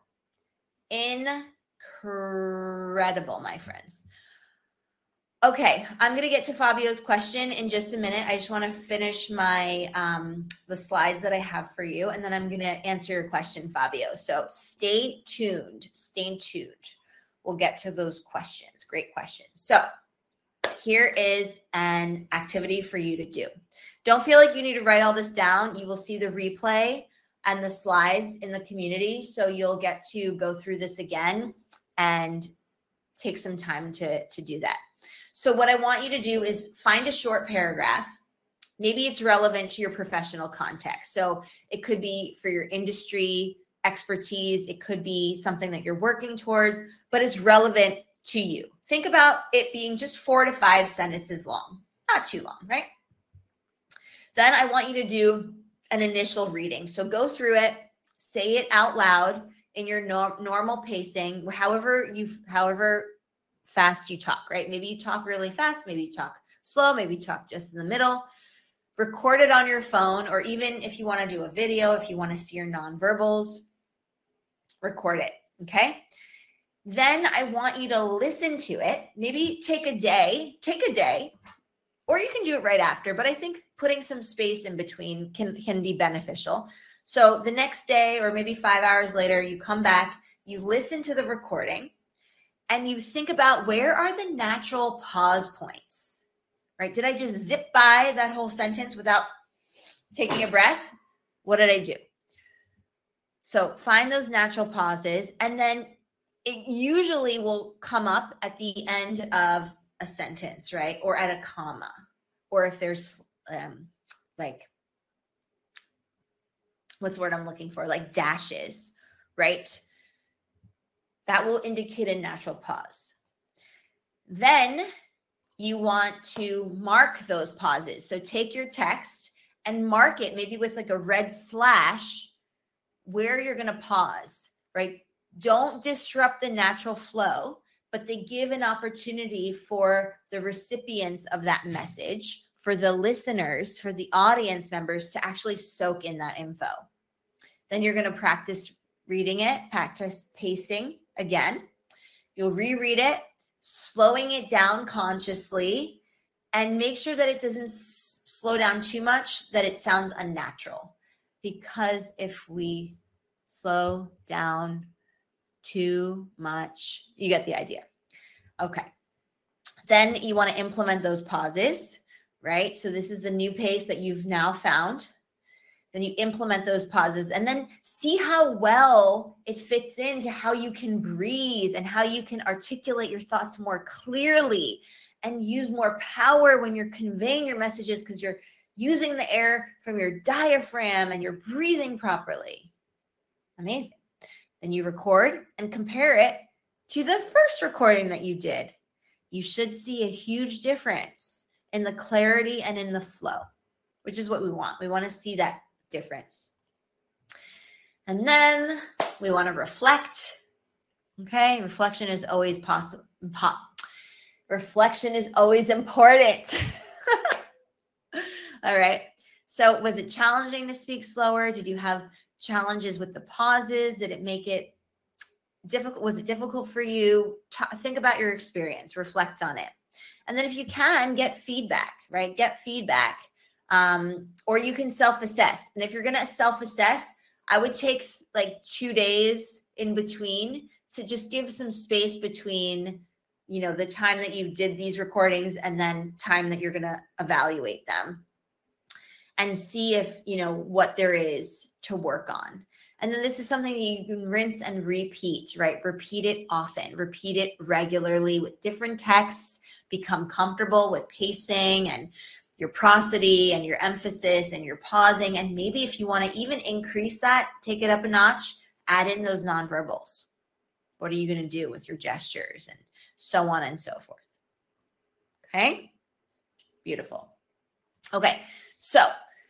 [SPEAKER 2] Incredible, my friends. Okay, I'm going to get to Fabio's question in just a minute. I just want to finish my the slides that I have for you, and then I'm going to answer your question, Fabio. So stay tuned. Stay tuned. We'll get to those questions. Great questions. So here is an activity for you to do. Don't feel like you need to write all this down. You will see the replay and the slides in the community. So you'll get to go through this again and take some time to do that. So what I want you to do is find a short paragraph. Maybe it's relevant to your professional context. So it could be for your industry expertise. It could be something that you're working towards, but it's relevant to you. Think about it being just 4 to 5 sentences long, not too long, right? Then I want you to do an initial reading. So go through it, say it out loud in your normal pacing, however fast you talk, right? Maybe you talk really fast, maybe you talk slow, maybe you talk just in the middle. Record it on your phone, or even if you want to do a video, if you want to see your nonverbals, record it, okay? Then I want you to listen to it. Maybe take a day, or you can do it right after, but I think putting some space in between can be beneficial. So the next day, or maybe 5 hours later, you come back, you listen to the recording, and you think about, where are the natural pause points, right? Did I just zip by that whole sentence without taking a breath? What did I do? So find those natural pauses, and then it usually will come up at the end of a sentence, right? Or at a comma, or if there's what's the word I'm looking for? Like dashes, right? That will indicate a natural pause. Then you want to mark those pauses. So take your text and mark it, maybe with like a red slash, where you're going to pause, right? Don't disrupt the natural flow, but they give an opportunity for the recipients of that message, for the listeners, for the audience members to actually soak in that info. Then you're going to practice reading it, practice pacing again. You'll reread it, slowing it down consciously, and make sure that it doesn't slow down too much, that it sounds unnatural. Because if we slow down too much, you get the idea. Okay. Then you want to implement those pauses, right? So this is the new pace that you've now found. Then you implement those pauses, and then see how well it fits into how you can breathe and how you can articulate your thoughts more clearly and use more power when you're conveying your messages, because you're using the air from your diaphragm and you're breathing properly. Amazing. Then you record and compare it to the first recording that you did. You should see a huge difference in the clarity and in the flow, which is what we want. We want to see that difference. And then we want to reflect. Okay, reflection is always possible. Reflection is always important. All right. So was it challenging to speak slower? Did you have challenges with the pauses? Did it make it difficult? Was it difficult for you? Think about your experience, reflect on it. And then if you can, get feedback, right? Get feedback. Or you can self-assess. And if you're going to self-assess, I would take like 2 days in between to just give some space between, the time that you did these recordings and then time that you're going to evaluate them, and see if, what there is to work on. And then this is something that you can rinse and repeat, right? Repeat it often, repeat it regularly with different texts, become comfortable with pacing and your prosody and your emphasis and your pausing. And maybe if you want to even increase that, take it up a notch, add in those nonverbals. What are you going to do with your gestures and so on and so forth? Okay, beautiful. Okay, so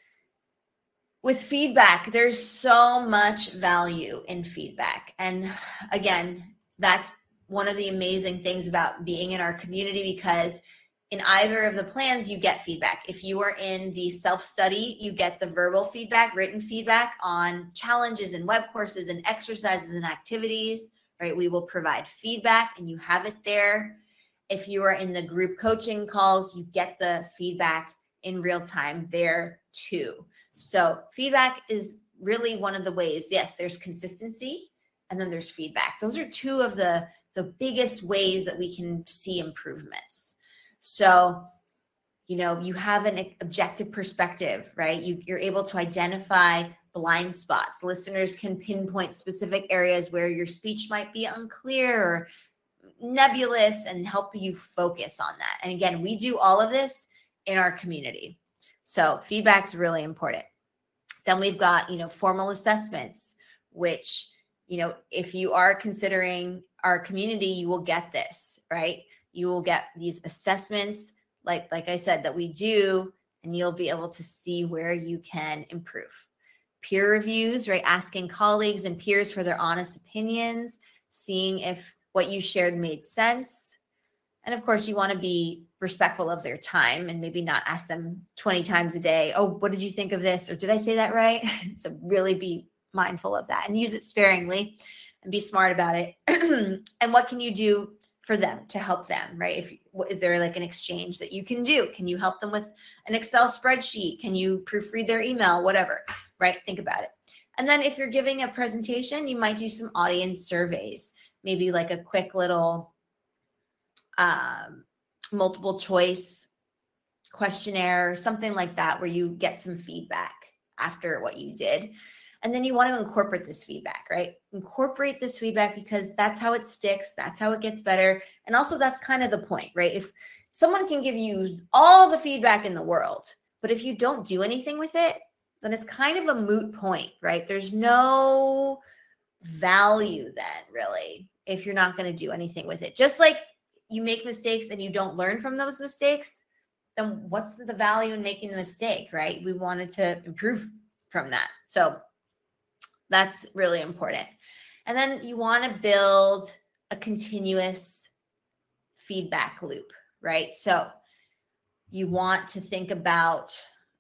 [SPEAKER 2] with feedback, there's so much value in feedback. And again, that's one of the amazing things about being in our community, because in either of the plans, you get feedback. If you are in the self-study, you get the verbal feedback, written feedback on challenges and web courses and exercises and activities, right? We will provide feedback and you have it there. If you are in the group coaching calls, you get the feedback in real time there too. So feedback is really one of the ways. Yes, there's consistency and then there's feedback. Those are two of the biggest ways that we can see improvements. So, you have an objective perspective, right? You're able to identify blind spots. Listeners can pinpoint specific areas where your speech might be unclear or nebulous and help you focus on that. And again, we do all of this in our community. So feedback is really important. Then we've got, formal assessments, which, if you are considering our community, you will get this, right? You will get these assessments, like I said, that we do, and you'll be able to see where you can improve. Peer reviews, right? Asking colleagues and peers for their honest opinions, seeing if what you shared made sense. And of course, you want to be respectful of their time and maybe not ask them 20 times a day, oh, what did you think of this? Or did I say that right? So really be mindful of that and use it sparingly and be smart about it. And what can you do for them to help them, right? Is there like an exchange that you can do? Can you help them with an Excel spreadsheet? Can you proofread their email? Whatever, right? Think about it. And then if you're giving a presentation, you might do some audience surveys, maybe like a quick little multiple choice questionnaire, something like that, where you get some feedback after what you did. And then you want to incorporate this feedback, right? Incorporate this feedback because that's how it sticks. That's how it gets better. And also that's kind of the point, right? If someone can give you all the feedback in the world, but if you don't do anything with it, then it's kind of a moot point, right? There's no value then really, if you're not going to do anything with it. Just like you make mistakes and you don't learn from those mistakes, then what's the value in making the mistake, right? We wanted to improve from that. So that's really important. And then you want to build a continuous feedback loop, right? So you want to think about,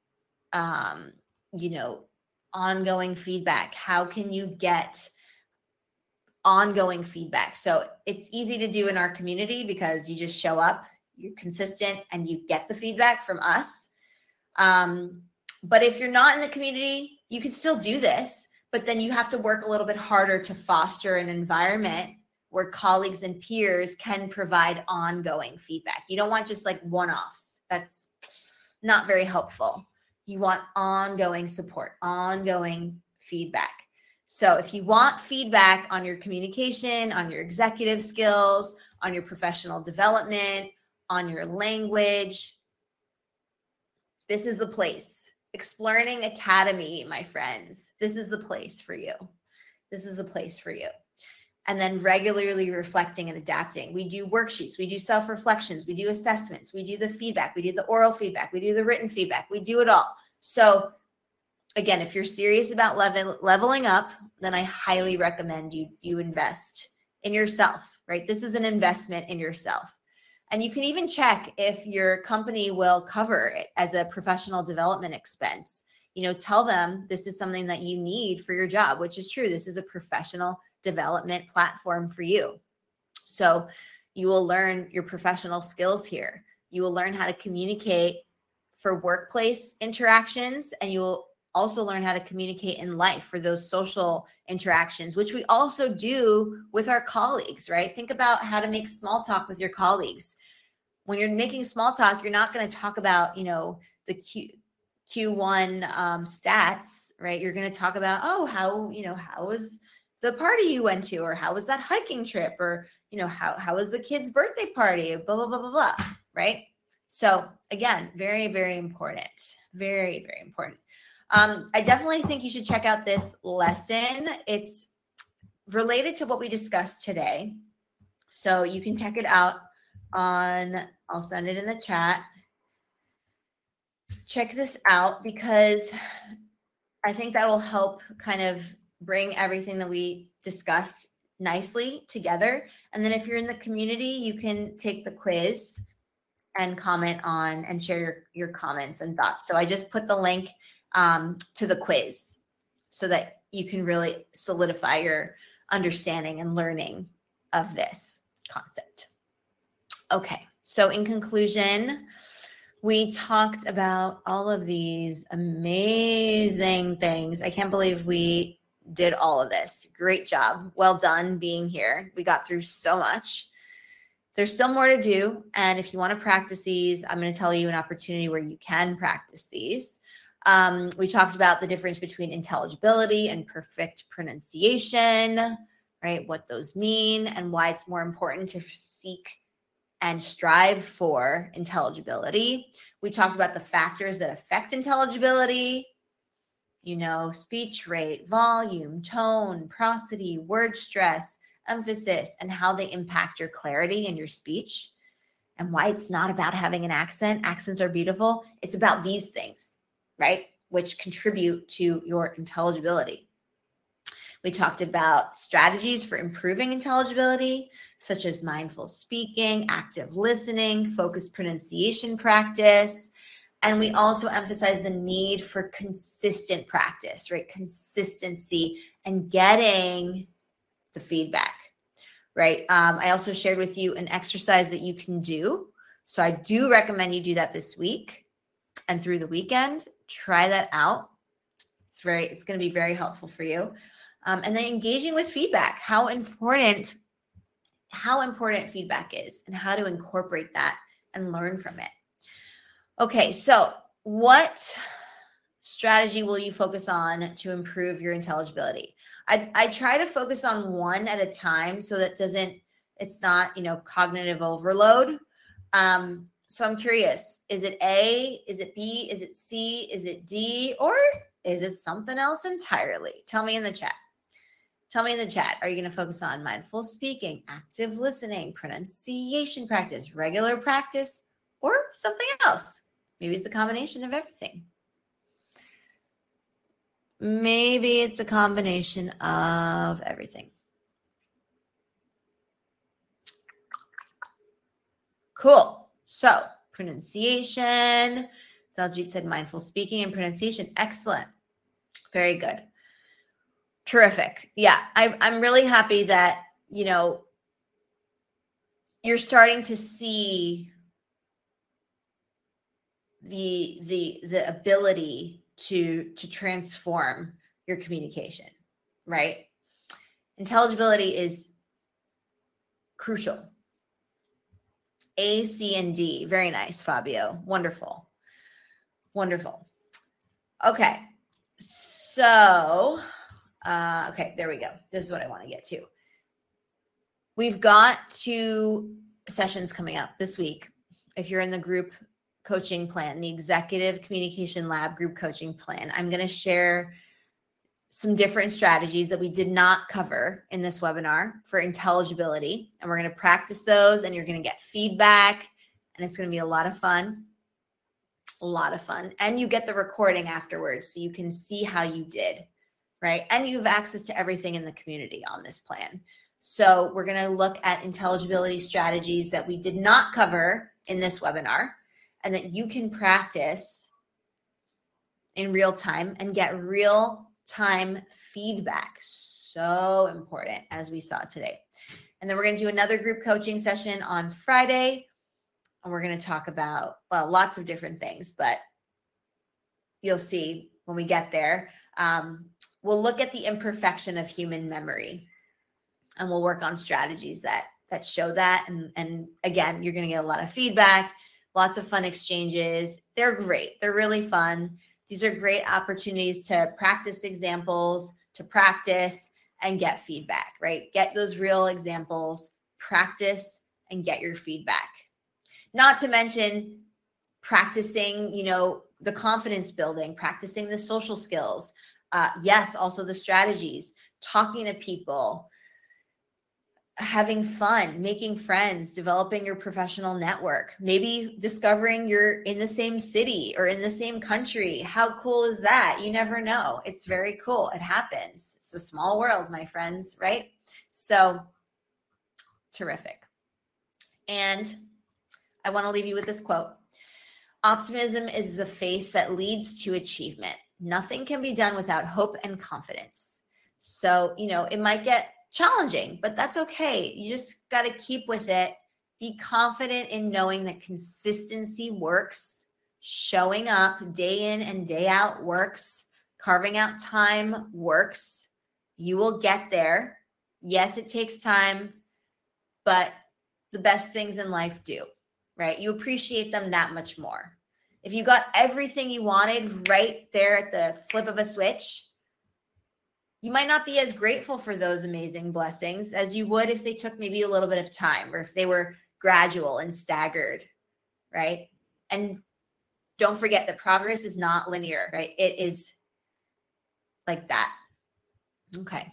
[SPEAKER 2] ongoing feedback. How can you get ongoing feedback? So it's easy to do in our community because you just show up, you're consistent, and you get the feedback from us. But if you're not in the community, you can still do this, but then you have to work a little bit harder to foster an environment where colleagues and peers can provide ongoing feedback. You don't want just like one-offs. That's not very helpful. You want ongoing support, ongoing feedback. So if you want feedback on your communication, on your executive skills, on your professional development, on your language, this is the place. Explearning Academy, my friends. This is the place for you. This is the place for you. And then regularly reflecting and adapting. We do worksheets. We do self-reflections. We do assessments. We do the feedback. We do the oral feedback. We do the written feedback. We do it all. So again, if you're serious about leveling up, then I highly recommend you invest in yourself, right? This is an investment in yourself. And you can even check if your company will cover it as a professional development expense. Tell them this is something that you need for your job, which is true. This is a professional development platform for you. So you will learn your professional skills here. You will learn how to communicate for workplace interactions, and you will also learn how to communicate in life for those social interactions, which we also do with our colleagues, right? Think about how to make small talk with your colleagues. When you're making small talk, you're not going to talk about, the Q1 stats, right? You're going to talk about, oh, how was the party you went to, or how was that hiking trip, or, how was the kid's birthday party, blah, blah, blah, blah, blah, right? So again, very, very important. Very, very important. I definitely think you should check out this lesson. It's related to what we discussed today. So you can check it out I'll send it in the chat. Check this out, because I think that will help kind of bring everything that we discussed nicely together. And then if you're in the community, you can take the quiz and comment on and share your comments and thoughts. So I just put the link to the quiz so that you can really solidify your understanding and learning of this concept. Okay, so in conclusion, we talked about all of these amazing things. I can't believe we did all of this. Great job. Well done being here. We got through so much. There's still more to do. And if you want to practice these, I'm going to tell you an opportunity where you can practice these. We talked about the difference between intelligibility and perfect pronunciation, right? What those mean and why it's more important to seek and strive for intelligibility. We talked about the factors that affect intelligibility, speech rate, volume, tone, prosody, word stress, emphasis, and how they impact your clarity in your speech, and why it's not about having an accent. Accents are beautiful. It's about these things, right? Which contribute to your intelligibility. We talked about strategies for improving intelligibility, such as mindful speaking, active listening, focused pronunciation practice. And we also emphasize the need for consistent practice, right? Consistency and getting the feedback, right? I also shared with you an exercise that you can do. So I do recommend you do that this week and through the weekend. Try that out. It's going to be very helpful for you. And then engaging with feedback, how important feedback is and how to incorporate that and learn from it. Okay, so what strategy will you focus on to improve your intelligibility? I try to focus on one at a time so that it's not, cognitive overload. So I'm curious, is it A, is it B, is it C, is it D, or is it something else entirely? Tell me in the chat. Are you going to focus on mindful speaking, active listening, pronunciation practice, regular practice, or something else? Maybe it's a combination of everything. Maybe it's a combination of everything. Cool. So pronunciation. Daljit said mindful speaking and pronunciation. Excellent. Very good. Terrific. Yeah, I'm really happy that, you're starting to see the ability to transform your communication, right? Intelligibility is crucial. A, C, and D. Very nice, Fabio. Wonderful. Okay. So, okay, there we go. This is what I want to get to. We've got 2 sessions coming up this week. If you're in the group coaching plan, the Executive Communication Lab group coaching plan, I'm going to share some different strategies that we did not cover in this webinar for intelligibility. And we're going to practice those, and you're going to get feedback, and it's going to be a lot of fun. And you get the recording afterwards so you can see how you did, right? And you have access to everything in the community on this plan. So we're going to look at intelligibility strategies that we did not cover in this webinar and that you can practice in real time and get real time feedback. So important, as we saw today. And then we're going to do another group coaching session on Friday. And we're going to talk about, lots of different things, but you'll see when we get there. We'll look at the imperfection of human memory, and we'll work on strategies that show that. And again, you're going to get a lot of feedback, lots of fun exchanges. They're great. They're really fun. These are great opportunities to practice examples, to practice and get feedback, right? Get those real examples, practice and get your feedback. Not to mention practicing, the confidence building, practicing the social skills. Yes, also the strategies, talking to people, having fun, making friends, developing your professional network, maybe discovering you're in the same city or in the same country. How cool is that? You never know. It's very cool. It happens. It's a small world, my friends, right? So terrific. And I want to leave you with this quote. Optimism is a faith that leads to achievement. Nothing can be done without hope and confidence. So, it might get challenging, but that's okay. You just got to keep with it. Be confident in knowing that consistency works. Showing up day in and day out works. Carving out time works. You will get there. Yes, it takes time, but the best things in life do, right? You appreciate them that much more. If you got everything you wanted right there at the flip of a switch, you might not be as grateful for those amazing blessings as you would if they took maybe a little bit of time or if they were gradual and staggered, right? And don't forget that progress is not linear, right? It is like that. Okay.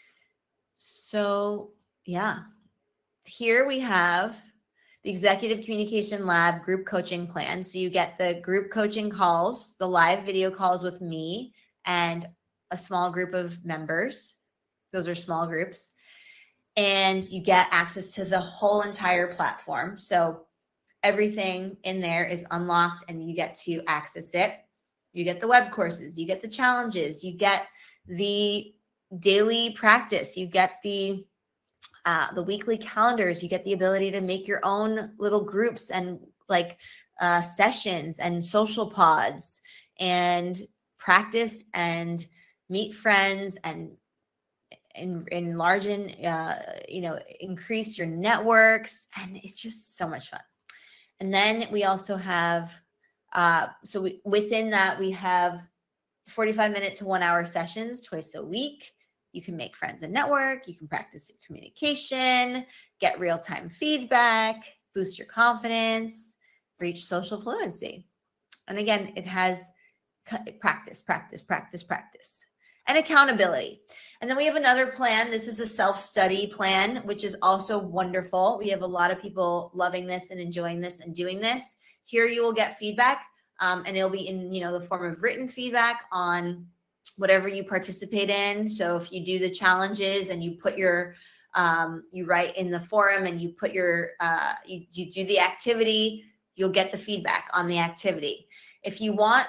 [SPEAKER 2] So, yeah. Here we have the Executive Communication Lab group coaching plan. So you get the group coaching calls, the live video calls with me and a small group of members. Those are small groups. And you get access to the whole entire platform. So everything in there is unlocked and you get to access it. You get the web courses, you get the challenges, you get the daily practice, you get the weekly calendars, you get the ability to make your own little groups and sessions and social pods and practice and meet friends and enlarge and, increase your networks. And it's just so much fun. And then we also have, within that, we have 45-minute to 1 hour sessions twice a week. You can make friends and network. You can practice your communication, get real-time feedback, boost your confidence, reach social fluency. And again, it has practice, and accountability. And then we have another plan. This is a self-study plan, which is also wonderful. We have a lot of people loving this and enjoying this and doing this. Here you will get feedback, and it'll be in the form of written feedback on whatever you participate in. So if you do the challenges and you put your, you write in the forum and you put your, you do the activity, you'll get the feedback on the activity. If you want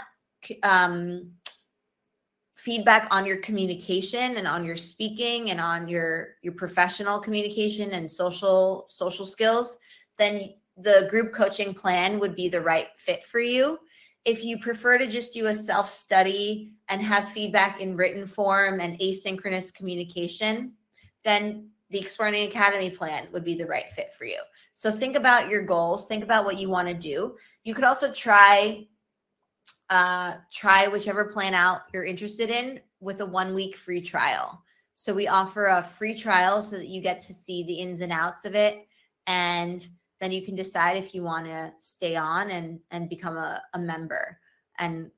[SPEAKER 2] feedback on your communication and on your speaking and on your professional communication and social skills, then the group coaching plan would be the right fit for you. If you prefer to just do a self-study and have feedback in written form and asynchronous communication, then the Exploring Academy plan would be the right fit for you. So think about your goals. Think about what you want to do. You could also try whichever plan out you're interested in with a 1-week free trial. So we offer a free trial so that you get to see the ins and outs of it. And then you can decide if you want to stay on and become a member. And,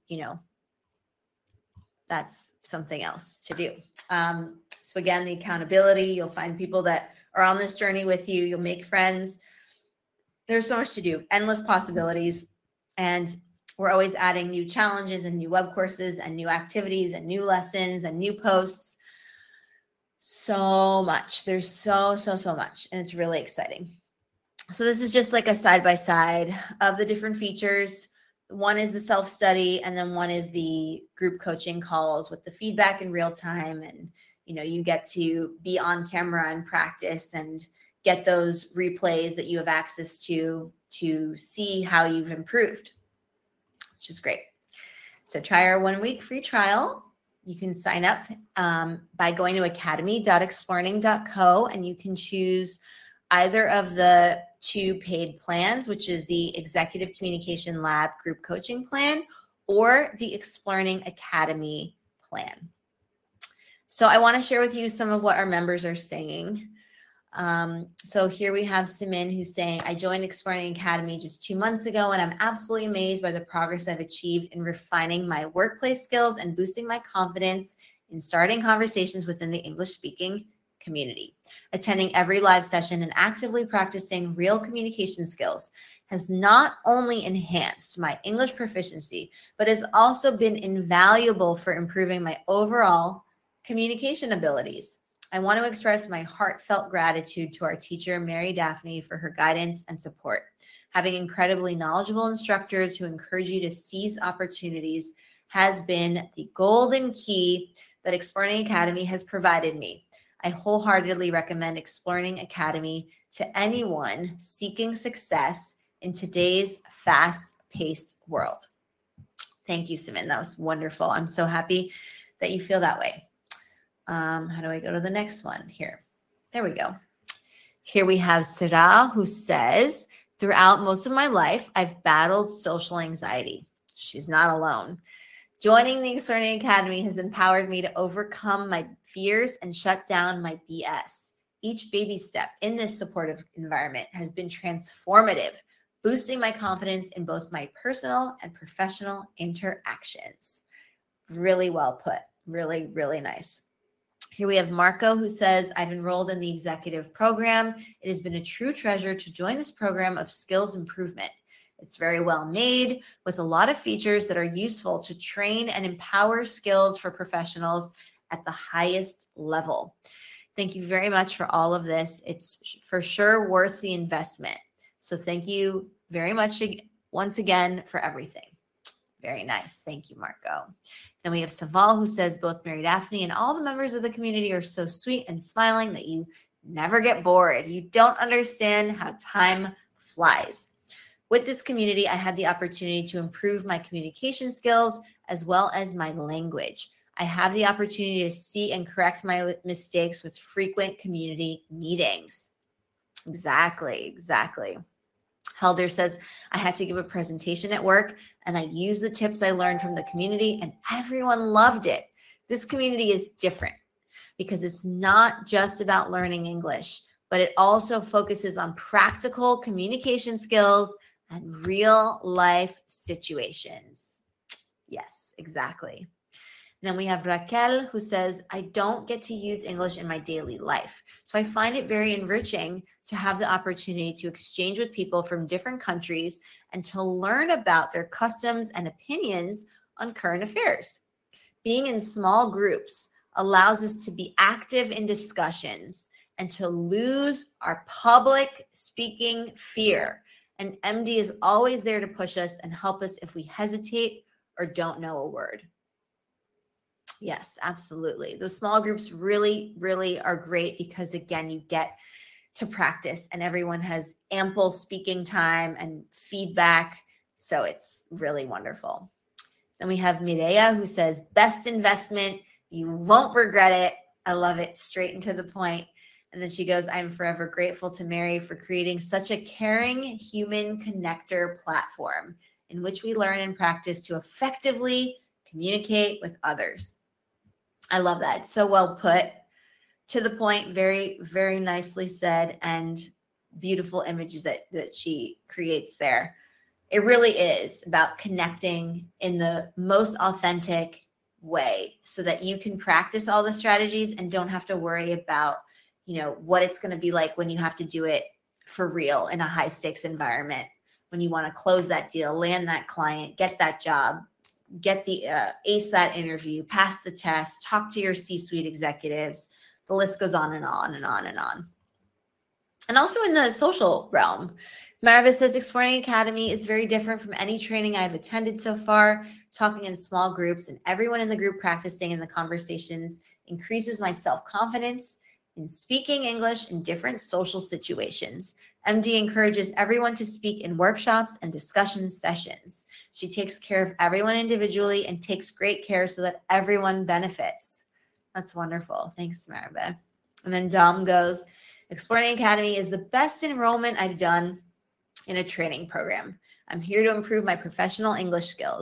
[SPEAKER 2] that's something else to do. So again, the accountability, you'll find people that are on this journey with you. You'll make friends. There's so much to do, endless possibilities. And we're always adding new challenges and new web courses and new activities and new lessons and new posts. So much. There's so much. And it's really exciting. So this is just like a side-by-side of the different features. One is the self-study, and then one is the group coaching calls with the feedback in real time. And, you get to be on camera and practice and get those replays that you have access to see how you've improved, which is great. So try our 1-week free trial. You can sign up by going to academy.explearning.co, and you can choose either of the 2 paid plans, which is the Executive Communication Lab group coaching plan or the Explearning Academy plan. So I want to share with you some of what our members are saying. So here we have Simin who's saying, I joined Explearning Academy just 2 months ago, and I'm absolutely amazed by the progress I've achieved in refining my workplace skills and boosting my confidence in starting conversations within the English speaking community. Attending every live session and actively practicing real communication skills has not only enhanced my English proficiency, but has also been invaluable for improving my overall communication abilities. I want to express my heartfelt gratitude to our teacher, Mary Daphne, for her guidance and support. Having incredibly knowledgeable instructors who encourage you to seize opportunities has been the golden key that Explearning Academy has provided me. I wholeheartedly recommend Explearning Academy to anyone seeking success in today's fast-paced world. Thank you, Simin. That was wonderful. I'm so happy that you feel that way. How do I go to the next one here? There we go. Here we have Sarah, who says, throughout most of my life, I've battled social anxiety. She's not alone. Joining the Explearning Academy has empowered me to overcome my fears and shut down my BS. Each baby step in this supportive environment has been transformative, boosting my confidence in both my personal and professional interactions. Really well put. Really, really nice. Here we have Marco, who says, I've enrolled in the executive program. It has been a true treasure to join this program of skills improvement. It's very well made with a lot of features that are useful to train and empower skills for professionals at the highest level. Thank you very much for all of this. It's for sure worth the investment. So thank you very much once again for everything. Very nice. Thank you, Marco. Then we have Saval, who says both Mary Daphne and all the members of the community are so sweet and smiling that you never get bored. You don't understand how time flies. With this community, I had the opportunity to improve my communication skills as well as my language. I have the opportunity to see and correct my mistakes with frequent community meetings. Exactly. Helder says, I had to give a presentation at work and I used the tips I learned from the community and everyone loved it. This community is different because it's not just about learning English, but it also focuses on practical communication skills and real life situations. Yes, exactly. And then we have Raquel, who says, I don't get to use English in my daily life. So I find it very enriching to have the opportunity to exchange with people from different countries and to learn about their customs and opinions on current affairs. Being in small groups allows us to be active in discussions and to lose our public speaking fear. And MD is always there to push us and help us if we hesitate or don't know a word. Yes, absolutely. Those small groups really, really are great because, again, you get to practice and everyone has ample speaking time and feedback. So it's really wonderful. Then we have Mireya, who says, best investment. You won't regret it. I love it. Straight and to the point. And then she goes, I'm forever grateful to Mary for creating such a caring human connector platform in which we learn and practice to effectively communicate with others. I love that. So well put, to the point, very, very nicely said, and beautiful images that she creates there. It really is about connecting in the most authentic way so that you can practice all the strategies and don't have to worry about, what it's going to be like when you have to do it for real in a high stakes environment, when you want to close that deal, land that client, get that job, get the ace that interview, pass the test, talk to your C-suite executives. The list goes on and on and on and on. And also in the social realm, Marva says Explearning Academy is very different from any training I've attended so far. Talking in small groups and everyone in the group practicing in the conversations increases my self-confidence in speaking English in different social situations. MD encourages everyone to speak in workshops and discussion sessions. She takes care of everyone individually and takes great care so that everyone benefits. That's wonderful. Thanks, Maribel. And then Dom goes, Explearning Academy is the best enrollment I've done in a training program. I'm here to improve my professional English skills.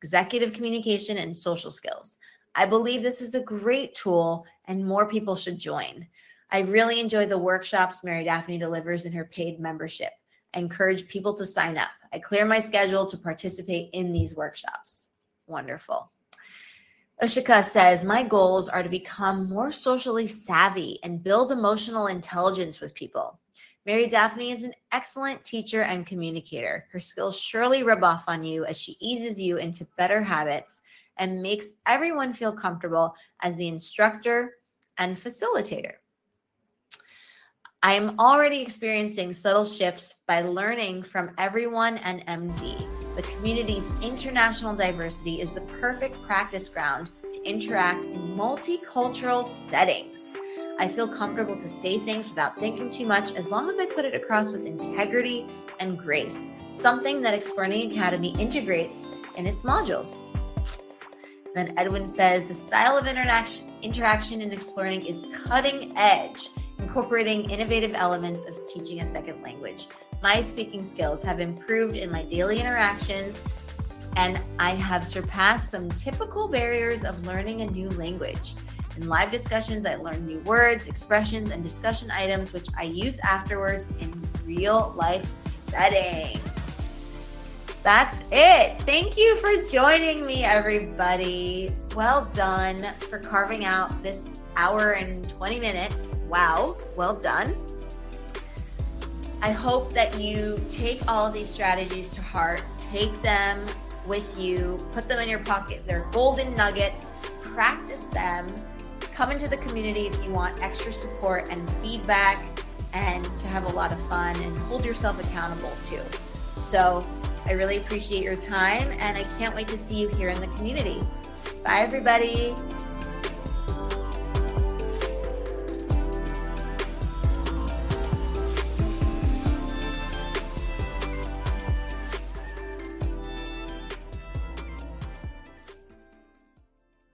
[SPEAKER 2] executive communication, and social skills. I believe this is a great tool and more people should join. I really enjoy the workshops Mary Daphne delivers in her paid membership. I encourage people to sign up. I clear my schedule to participate in these workshops. Wonderful. Ushika says, my goals are to become more socially savvy and build emotional intelligence with people. Mary Daphne is an excellent teacher and communicator. Her skills surely rub off on you as she eases you into better habits and makes everyone feel comfortable as the instructor and facilitator. I am already experiencing subtle shifts by learning from everyone and MD. The community's international diversity is the perfect practice ground to interact in multicultural settings. I feel comfortable to say things without thinking too much as long as I put it across with integrity and grace, something that Explearning Academy integrates in its modules. Then Edwin says, the style of interaction in Explearning is cutting edge, incorporating innovative elements of teaching a second language. My speaking skills have improved in my daily interactions, and I have surpassed some typical barriers of learning a new language. In live discussions, I learn new words, expressions, and discussion items, which I use afterwards in real life settings. That's it. Thank you for joining me, everybody. Well done for carving out this hour and 20 minutes. Wow, well done. I hope that you take all of these strategies to heart, take them with you, put them in your pocket. They're golden nuggets. Practice them. Come into the community if you want extra support and feedback and to have a lot of fun and hold yourself accountable too. So I really appreciate your time and I can't wait to see you here in the community. Bye, everybody.